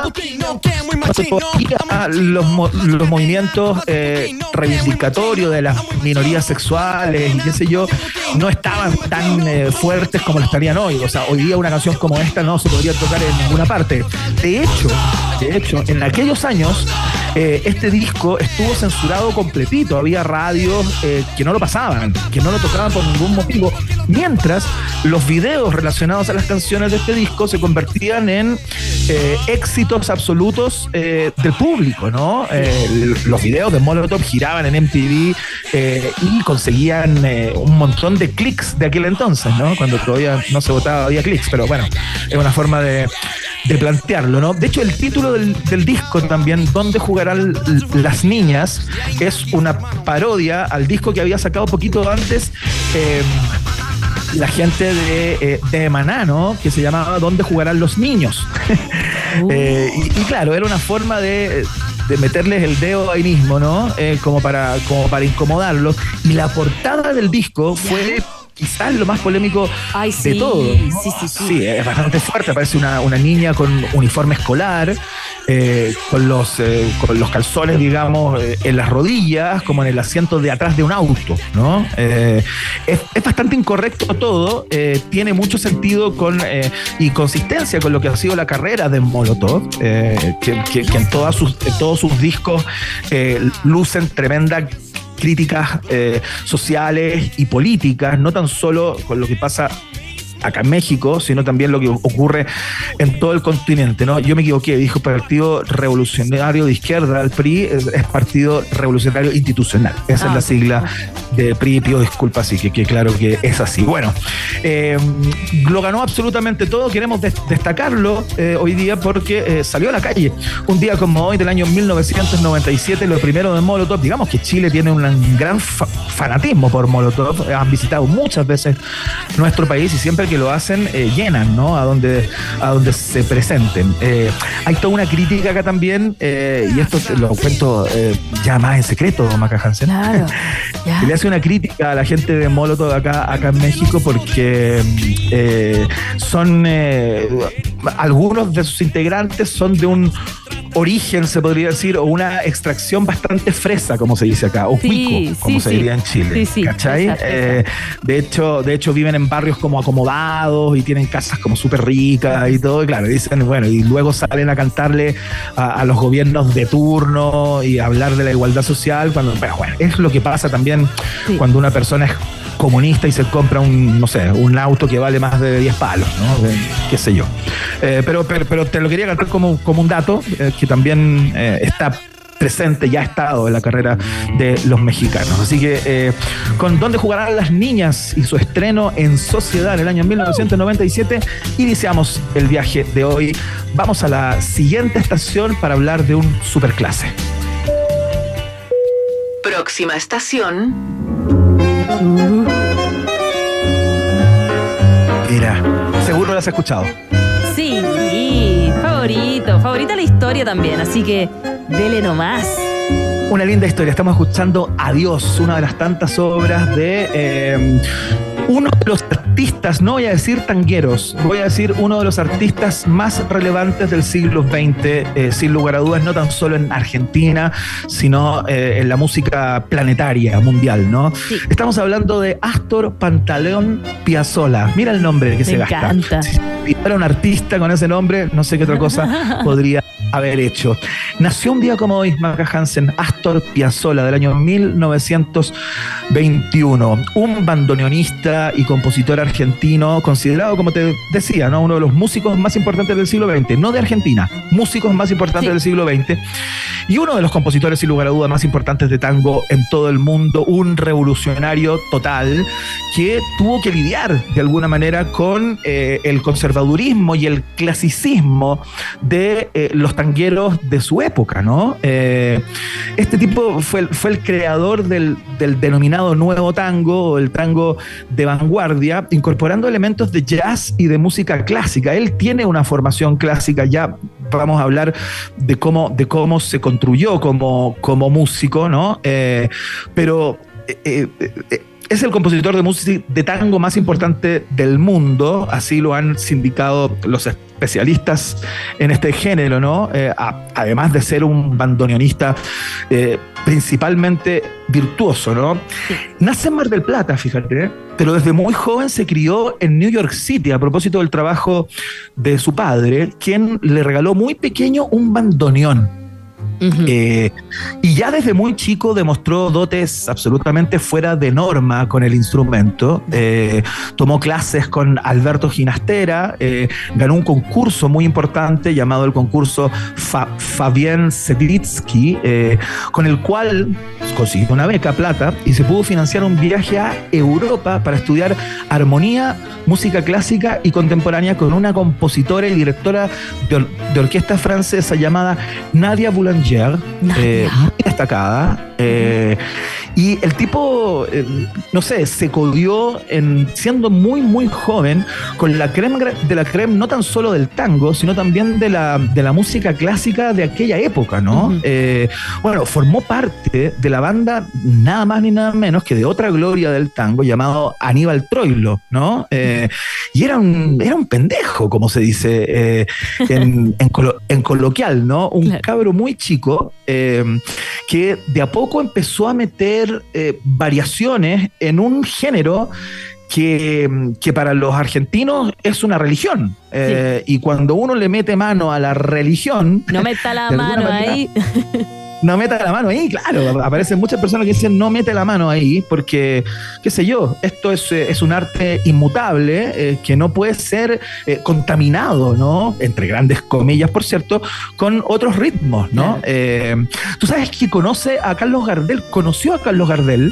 los, los movimientos eh, reivindicatorios de las minorías sexuales y qué sé yo, no estaban tan eh, fuertes como lo estarían hoy. O sea, hoy día una canción como esta no se podría tocar en ninguna parte. De hecho, de hecho, en aquellos años eh, este disco estuvo censurado completito. Había radios eh, que no lo pasaban, que no lo tocaban por ningún motivo, mientras los videos relacionados a las canciones de este disco se convertían en eh, éxitos absolutos eh, del público, ¿no? Eh, los videos de Molotov giraban en M T V eh, y conseguían eh, un montón de clics de aquel entonces, ¿no? Cuando todavía no se votaba había clics, pero bueno, es una forma de, de plantearlo, ¿no? De hecho, el título del, del disco también, ¿Dónde jugarán las niñas?, es una parodia al disco que había sacado poquito antes eh, la gente de, eh, de Maná, ¿no? Que se llamaba ¿Dónde jugarán los niños? Uh. eh, y, y claro, era una forma de, de meterles el dedo ahí mismo, ¿no? Eh, como, para, como para incomodarlos. Y la portada del disco fue quizás lo más polémico Ay, sí, de todo, ¿no? Sí, sí, sí. Sí, es bastante fuerte. Aparece una, una niña con uniforme escolar, eh, con, los, eh, con los calzones, digamos, eh, en las rodillas, como en el asiento de atrás de un auto, ¿no? Eh, es, es bastante incorrecto todo, eh, tiene mucho sentido con, eh, y consistencia con lo que ha sido la carrera de Molotov, eh, que, que, que en, todas sus, en todos sus discos eh, lucen tremenda críticas eh, sociales y políticas, no tan solo con lo que pasa acá en México, sino también lo que ocurre en todo el continente, ¿no? Yo me equivoqué, dijo Partido Revolucionario de Izquierda, el P R I es, es Partido Revolucionario Institucional, esa ah, es la sigla de P R I, pido disculpas, sí, que, que claro que es así. Bueno, eh, lo ganó absolutamente todo, queremos des- destacarlo eh, hoy día porque eh, salió a la calle un día como hoy del año mil novecientos noventa y siete, lo primero de Molotov. Digamos que Chile tiene un gran fa- fanatismo por Molotov, han visitado muchas veces nuestro país y siempre que lo hacen eh, llenan, ¿no? A donde, a donde se presenten. Eh, hay toda una crítica acá también, eh, y esto te lo cuento eh, ya más en secreto, Maca Hansen. Claro. Le hace una crítica a la gente de Molotov acá, acá en México porque eh, son eh, algunos de sus integrantes son de un origen, se podría decir, o una extracción bastante fresa, como se dice acá, o Sí, cuico, como sí, se sí. diría en Chile. Sí, sí, ¿Cachai? esa, esa. Eh, de hecho, de hecho viven en barrios como acomodados y tienen casas como súper ricas y todo, y claro, dicen, bueno, y luego salen a cantarle a, a los gobiernos de turno y a hablar de la igualdad social, cuando, pero bueno, es lo que pasa también Sí. cuando una persona es comunista y se compra un, no sé, un auto que vale más de diez palos, ¿no? De- qué sé yo. Eh, pero, pero, pero te lo quería cantar como, como un dato eh, que también eh, está presente, ya ha estado en la carrera de los mexicanos. Así que, eh, con ¿Dónde jugarán las niñas? Y su estreno en Sociedad en el año mil novecientos noventa y siete, iniciamos el viaje de hoy. Vamos a la siguiente estación para hablar de un superclase. Próxima estación. Mira, seguro lo has escuchado. Sí, favorito, favorita la historia también, así que dele nomás. Una linda historia. Estamos escuchando Adiós, una de las tantas obras de eh, uno de los artistas, no voy a decir tangueros, voy a decir uno de los artistas más relevantes del siglo veinte, eh, sin lugar a dudas, no tan solo en Argentina, sino eh, en la música planetaria, mundial, ¿no? Sí. Estamos hablando de Astor Pantaleón Piazzolla. Mira el nombre que Me se gasta. encanta. Si era un artista con ese nombre, no sé qué otra cosa podría haber hecho. Nació un día como hoy, Maca Hansen, Astor Piazzolla, del año mil novecientos veintiuno, un bandoneonista y compositor argentino, considerado, como te decía, ¿no?, uno de los músicos más importantes del siglo veinte, no de Argentina, músicos más importantes Sí. del siglo veinte, y uno de los compositores, sin lugar a duda, más importantes de tango en todo el mundo, un revolucionario total que tuvo que lidiar de alguna manera con eh, el conservadurismo y el clasicismo de eh, los tangueros de su época, ¿no? Eh, este tipo fue, el- fue el creador del, del denominado nuevo tango, el tango de vanguardia, incorporando elementos de jazz y de música clásica. Él tiene una formación clásica, ya vamos a hablar de cómo, de cómo se construyó como, como músico, ¿no? Eh, pero eh, eh, eh, es el compositor de música de tango más importante del mundo, así lo han sindicado los especialistas en este género, ¿no? Eh, a- además de ser un bandoneonista eh, principalmente virtuoso, ¿no? Nace en Mar del Plata, fíjate, pero desde muy joven se crió en New York City a propósito del trabajo de su padre, quien le regaló muy pequeño un bandoneón. Eh, y ya desde muy chico demostró dotes absolutamente fuera de norma con el instrumento. Eh, tomó clases con Alberto Ginastera, eh, ganó un concurso muy importante llamado el concurso Fa- Fabien Setlitsky, eh, con el cual consiguió una beca plata y se pudo financiar un viaje a Europa para estudiar armonía, música clásica y contemporánea con una compositora y directora de, or- de orquesta francesa llamada Nadia Boulanger, eh, muy destacada. eh, y el tipo, eh, no sé, se codió en, siendo muy, muy joven con la creme gra- de la creme, no tan solo del tango, sino también de la, de la música clásica de aquella época, ¿no? Ujú. Eh, bueno, formó parte de la banda nada más ni nada menos que de otra gloria del tango llamado Aníbal Troilo, ¿no? Eh, y era un, era un pendejo, como se dice eh, en, en colo- en coloquial, ¿no? Un Claro. cabro muy chico eh, que de a poco empezó a meter eh, variaciones en un género que, que para los argentinos es una religión. Eh, Y cuando uno le mete mano a la religión, No meta la de alguna mano manera, ahí. no meta la mano ahí, claro. Aparecen muchas personas que dicen no mete la mano ahí porque, qué sé yo, esto es, eh, es un arte inmutable eh, que no puede ser eh, contaminado, ¿no? Entre grandes comillas, por cierto, con otros ritmos, ¿no? Claro. Eh, Tú sabes que conoce a Carlos Gardel, conoció a Carlos Gardel,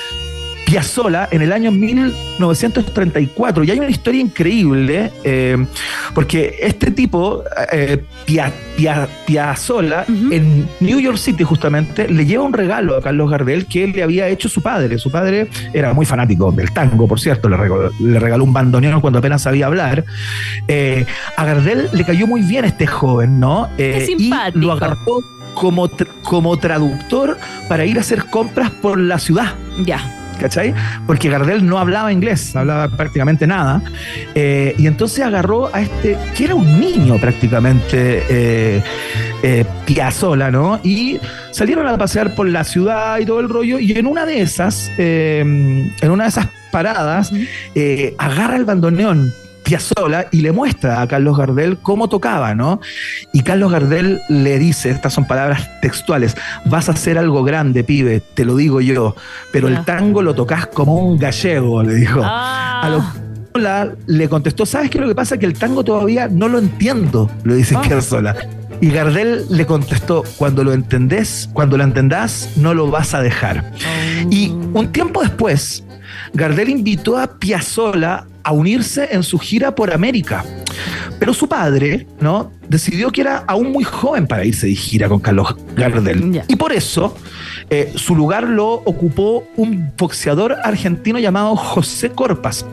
Piazzolla, en el año mil novecientos treinta y cuatro. Y hay una historia increíble, eh, porque este tipo, eh, Pia, Pia, Piazzolla, Ujú. en New York City justamente, le lleva un regalo a Carlos Gardel que le había hecho su padre. Su padre era muy fanático del tango, por cierto, le regaló, le regaló un bandoneón cuando apenas sabía hablar. Eh, a Gardel le cayó muy bien este joven, ¿no? Eh, Qué y simpático. lo agarró como, tr- como traductor para ir a hacer compras por la ciudad. Ya. ¿Cachai? Porque Gardel no hablaba inglés, hablaba prácticamente nada. Eh, y entonces agarró a este, que era un niño prácticamente, eh, eh, Piazzolla, ¿no? Y salieron a pasear por la ciudad y todo el rollo, y en una de esas, eh, en una de esas paradas, eh, agarra el bandoneón Piazzolla y le muestra a Carlos Gardel cómo tocaba, ¿no? Y Carlos Gardel le dice, estas son palabras textuales: vas a hacer algo grande, pibe, te lo digo yo, pero el tango lo tocas como un gallego, le dijo. Ah. A lo Piazzolla le contestó, ¿sabes qué es lo que pasa? Que el tango todavía no lo entiendo, lo dice oh. Piazzolla. Y Gardel le contestó, cuando lo entendés, cuando lo entendás, no lo vas a dejar. Oh. Y un tiempo después, Gardel invitó a Piazzolla a unirse en su gira por América. Pero su padre, ¿no?, decidió que era aún muy joven para irse de gira con Carlos Gardel. Yeah. Y por eso eh, su lugar lo ocupó un boxeador argentino llamado José Corpas.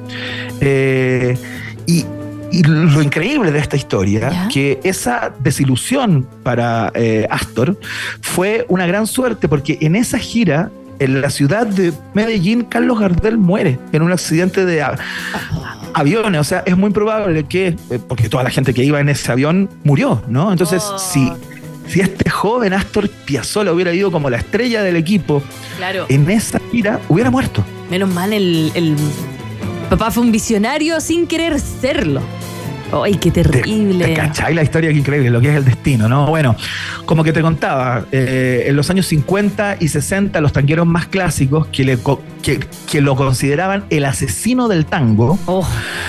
Eh, y Y lo increíble de esta historia, ¿ya?, que esa desilusión para eh, Astor fue una gran suerte, porque en esa gira, en la ciudad de Medellín, Carlos Gardel muere en un accidente de a- aviones. O sea, es muy probable que, eh, porque toda la gente que iba en ese avión murió, ¿no? Entonces, oh. si, si este joven Astor Piazzolla hubiera ido como la estrella del equipo, claro, en esa gira, hubiera muerto. Menos mal, el, el papá fue un visionario sin querer serlo. ¡Ay, qué terrible! ¿Te, te cachai la historia? Qué increíble, lo que es el destino, ¿no? Bueno, como que te contaba, eh, en los años cincuenta y sesenta, los tangueros más clásicos, que, le, que, que lo consideraban el asesino del tango, oh.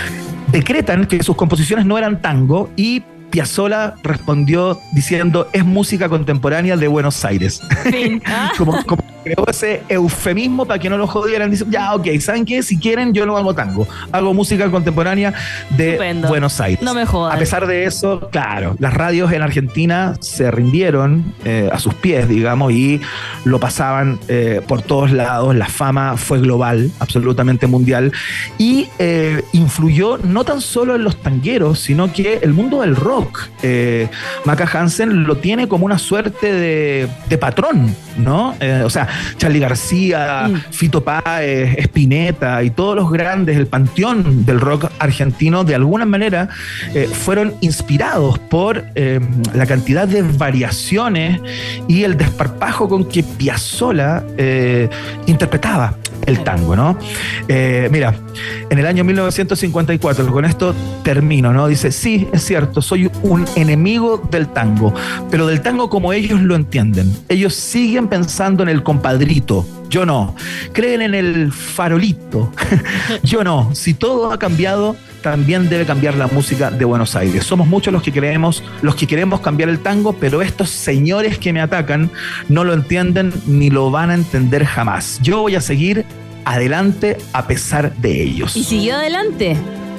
decretan que sus composiciones no eran tango, y Piazzolla respondió diciendo, es música contemporánea de Buenos Aires. Sí. Ah. como, como creó ese eufemismo para que no lo jodieran. Dice, ya, ok, ¿saben qué? Si quieren, yo no hago tango, hago música contemporánea de Estupendo. Buenos Aires. No me jodas. A pesar de eso, claro, las radios en Argentina se rindieron eh, a sus pies, digamos, y lo pasaban eh, por todos lados. La fama fue global, absolutamente mundial, y eh, influyó no tan solo en los tangueros, sino que el mundo del rock. Eh, Maca Hansen lo tiene como una suerte de, de patrón, ¿no? Eh, o sea, Charly García, mm. Fito Páez, Spinetta y todos los grandes, el panteón del rock argentino, de alguna manera eh, fueron inspirados por eh, la cantidad de variaciones y el desparpajo con que Piazzolla eh, interpretaba el tango, ¿no? Eh, mira, en el año mil novecientos cincuenta y cuatro, con esto termino, ¿no? Dice, sí, es cierto, soy un enemigo del tango, pero del tango como ellos lo entienden. Ellos siguen pensando en el compadrito, yo no. Creen en el farolito, yo no. Si todo ha cambiado, también debe cambiar la música de Buenos Aires. Somos muchos los que creemos, los que queremos cambiar el tango, pero estos señores que me atacan no lo entienden ni lo van a entender jamás. Yo voy a seguir adelante a pesar de ellos. Y siguió adelante.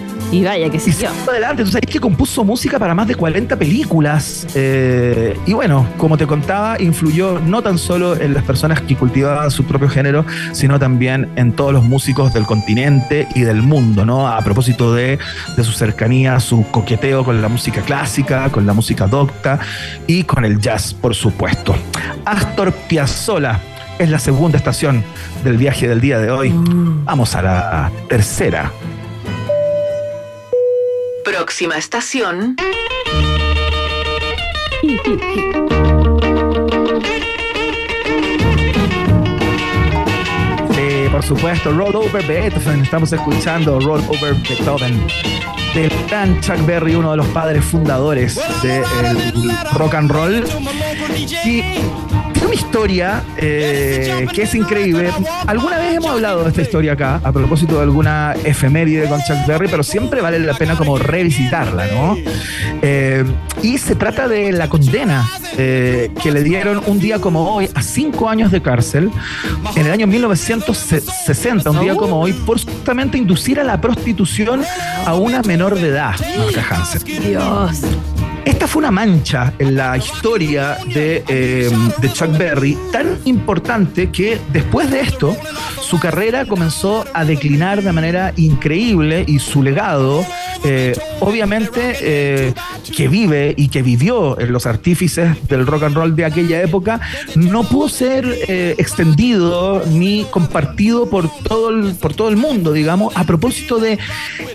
Y vaya que siguió. Y siguió adelante. Entonces, es que compuso música para más de cuarenta películas. Eh, y bueno, como te contaba, influyó no tan solo en las personas que cultivaban su propio género, sino también en todos los músicos del continente y del mundo, ¿no? A propósito de, de su cercanía, su coqueteo con la música clásica, con la música docta y con el jazz, por supuesto. Astor Piazzolla es la segunda estación del viaje del día de hoy. Mm. Vamos a la tercera. Próxima estación. Sí, por supuesto, Roll Over Beethoven. Estamos escuchando Roll Over Beethoven del gran Chuck Berry, uno de los padres fundadores del rock and roll. Y tiene una historia eh, que es increíble. Alguna vez hemos hablado de esta historia acá, a propósito de alguna efeméride con Chuck Berry, pero siempre vale la pena como revisitarla, ¿no? Eh, y se trata de la condena eh, que le dieron un día como hoy a cinco años de cárcel en el año mil novecientos sesenta, un día como hoy, por justamente inducir a la prostitución a una menor de edad, Maca Hansen. Dios. Esta fue una mancha en la historia de, eh, de Chuck Berry tan importante que después de esto su carrera comenzó a declinar de manera increíble y su legado, eh, obviamente, eh, que vive y que vivió en los artífices del rock and roll de aquella época, no pudo ser eh, extendido ni compartido por todo el, por todo el mundo, digamos, a propósito de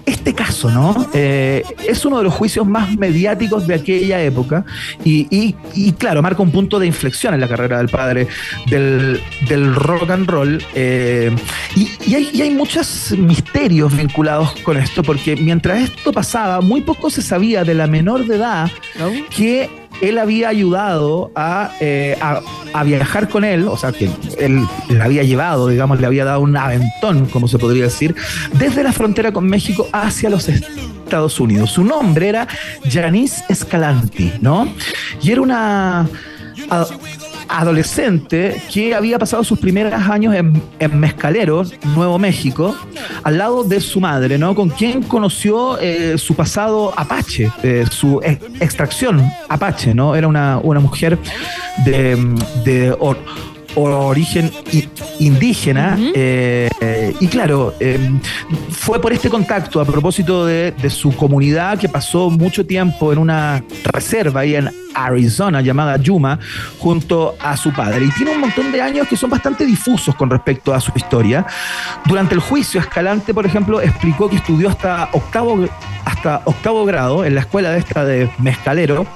este caso, ¿no? Eh, es uno de los juicios más mediáticos de aquella época y, y, y claro, marca un punto de inflexión en la carrera del padre del, del rock and roll. Eh, y, y, hay, y hay muchos misterios vinculados con esto, porque mientras esto pasaba, muy poco se sabía de la menor de edad ¿no? que él había ayudado a, eh, a, a viajar con él, o sea, que él le había llevado, digamos, le había dado un aventón, como se podría decir, desde la frontera con México hacia los Estados Unidos. Su nombre era Janice Escalanti, ¿no? Y era una a, adolescente que había pasado sus primeros años en, en Mescalero, Nuevo México, al lado de su madre, ¿no? Con quien conoció eh, su pasado apache, eh, su ex extracción apache, ¿no? Era una, una mujer de, de or, origen indígena. Uh-huh. eh, eh, y claro, eh, fue por este contacto, a propósito de, de su comunidad, que pasó mucho tiempo en una reserva ahí en Arizona llamada Yuma, junto a su padre. Y tiene un montón de años que son bastante difusos con respecto a su historia. Durante el juicio, Escalante, por ejemplo, explicó que estudió hasta octavo, hasta octavo grado en la escuela de esta de Mescalero,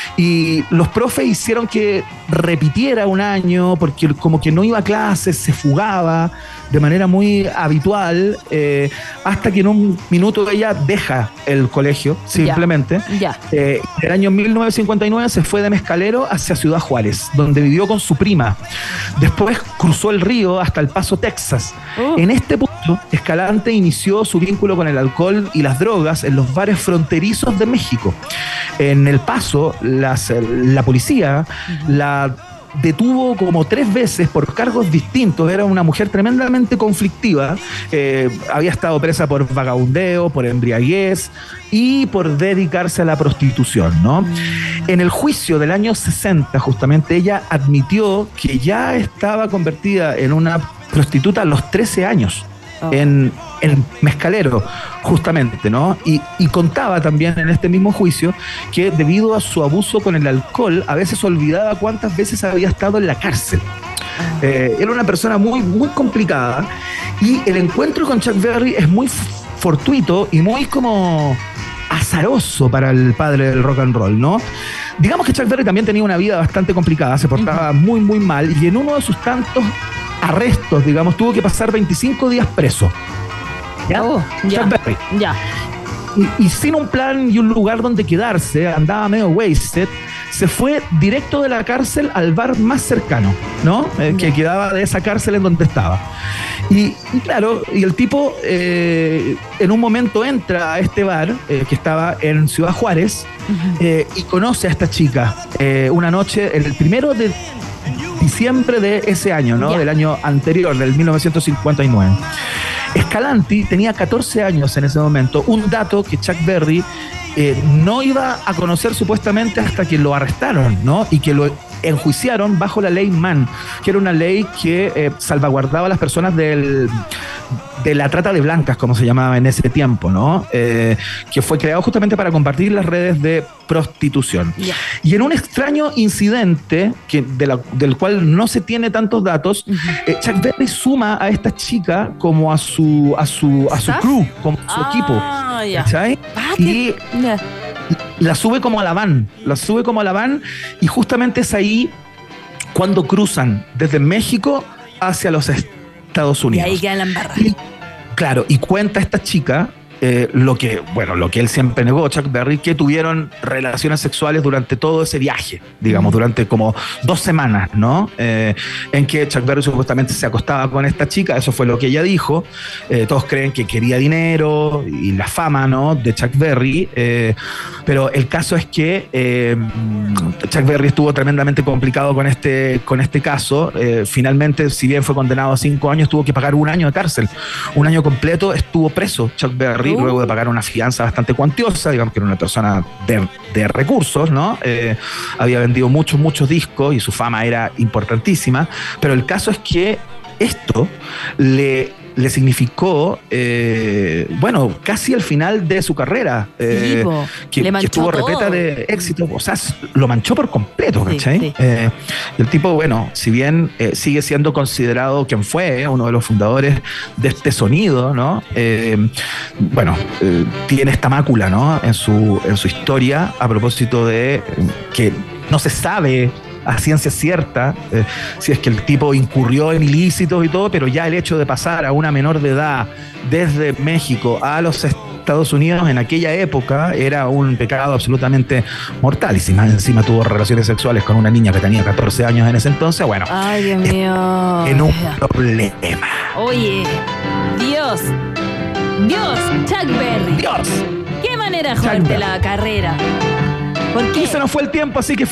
y los profes hicieron que repitiera un año porque como que no iba a clases, se fugaba de manera muy habitual, eh, hasta que en un minuto ella deja el colegio, simplemente. Ya, ya. Eh, en el año mil novecientos cincuenta y nueve se fue de Mescalero hacia Ciudad Juárez, donde vivió con su prima. Después cruzó el río hasta El Paso, Texas. Uh. En este punto, Escalante inició su vínculo con el alcohol y las drogas en los bares fronterizos de México. En El Paso, las, la policía uh-huh. la detuvo como tres veces por cargos distintos. Era una mujer tremendamente conflictiva. Eh, había estado presa por vagabundeo, por embriaguez y por dedicarse a la prostitución, ¿no? En el juicio del año sesenta, justamente, ella admitió que ya estaba convertida en una prostituta a los trece años. Oh. En, en Mescalero, justamente, ¿no? Y, y contaba también en este mismo juicio que debido a su abuso con el alcohol, a veces olvidaba cuántas veces había estado en la cárcel. Oh. Eh, era una persona muy, muy complicada, y el encuentro con Chuck Berry es muy fortuito y muy como azaroso para el padre del rock and roll, ¿no? Digamos que Chuck Berry también tenía una vida bastante complicada, se portaba uh-huh. muy, muy mal, y en uno de sus tantos arrestos, digamos, tuvo que pasar veinticinco días preso. ¿Ya? Oh, ya. Chuck Berry. Ya. Y, y sin un plan y un lugar donde quedarse, andaba medio wasted, se fue directo de la cárcel al bar más cercano, ¿no? Eh, que quedaba de esa cárcel en donde estaba. Y, y claro, y el tipo eh, en un momento entra a este bar, eh, que estaba en Ciudad Juárez, uh-huh. eh, y conoce a esta chica eh, una noche, el primero de diciembre de ese año, ¿no? Yeah. Del año anterior, del mil novecientos cincuenta y nueve. Escalanti tenía catorce años en ese momento, un dato que Chuck Berry eh, no iba a conocer supuestamente hasta que lo arrestaron, ¿no? Y que lo enjuiciaron bajo la ley Mann, que era una ley que eh, salvaguardaba a las personas del, de la trata de blancas, como se llamaba en ese tiempo, ¿no? Eh, que fue creado justamente para combatir las redes de prostitución. Yeah. Y en un extraño incidente que de la, del cual no se tiene tantos datos, uh-huh. eh, Chuck Berry suma a esta chica como a su a su a su crew, como a su ah, equipo, yeah. ¿sabes? Ah, y yeah. la sube como a la van, la sube como a la van, y justamente es ahí cuando cruzan desde México hacia los Estados Unidos. Y ahí queda la embarrada. Y, claro, y cuenta esta chica eh, lo que, bueno, lo que él siempre negó, Chuck Berry, que tuvieron relaciones sexuales durante todo ese viaje, digamos, mm. durante como dos semanas, ¿no? Eh, en que Chuck Berry supuestamente se acostaba con esta chica, eso fue lo que ella dijo. Eh, todos creen que quería dinero y la fama, ¿no? De Chuck Berry, eh, pero el caso es que eh, Chuck Berry estuvo tremendamente complicado con este, con este caso. Eh, finalmente, si bien fue condenado a cinco años, tuvo que pagar un año de cárcel. Un año completo estuvo preso Chuck Berry, luego de pagar una fianza bastante cuantiosa, digamos que era una persona de, de recursos, ¿no? Eh, había vendido muchos, muchos discos y su fama era importantísima, pero el caso es que esto le le significó, eh, bueno, casi al final de su carrera, eh, po. que, Le que manchó estuvo todo. repleta de éxito, o sea, lo manchó por completo, Sí, ¿cachai? sí. Eh, el tipo, bueno, si bien eh, sigue siendo considerado quien fue eh, uno de los fundadores de este sonido, ¿no? Eh, bueno, eh, tiene esta mácula, ¿no? En su, en su historia, a propósito de eh, que no se sabe a ciencia cierta eh, si es que el tipo incurrió en ilícitos y todo, pero ya el hecho de pasar a una menor de edad desde México a los Estados Unidos en aquella época era un pecado absolutamente mortal, y si más encima tuvo relaciones sexuales con una niña que tenía catorce años en ese entonces, bueno, Ay, Dios mío. en un problema. Oye, Dios, Dios, Chuck Berry. Dios. ¿Qué manera de jugarte la carrera? ¿Por qué? Y se nos fue el tiempo, así que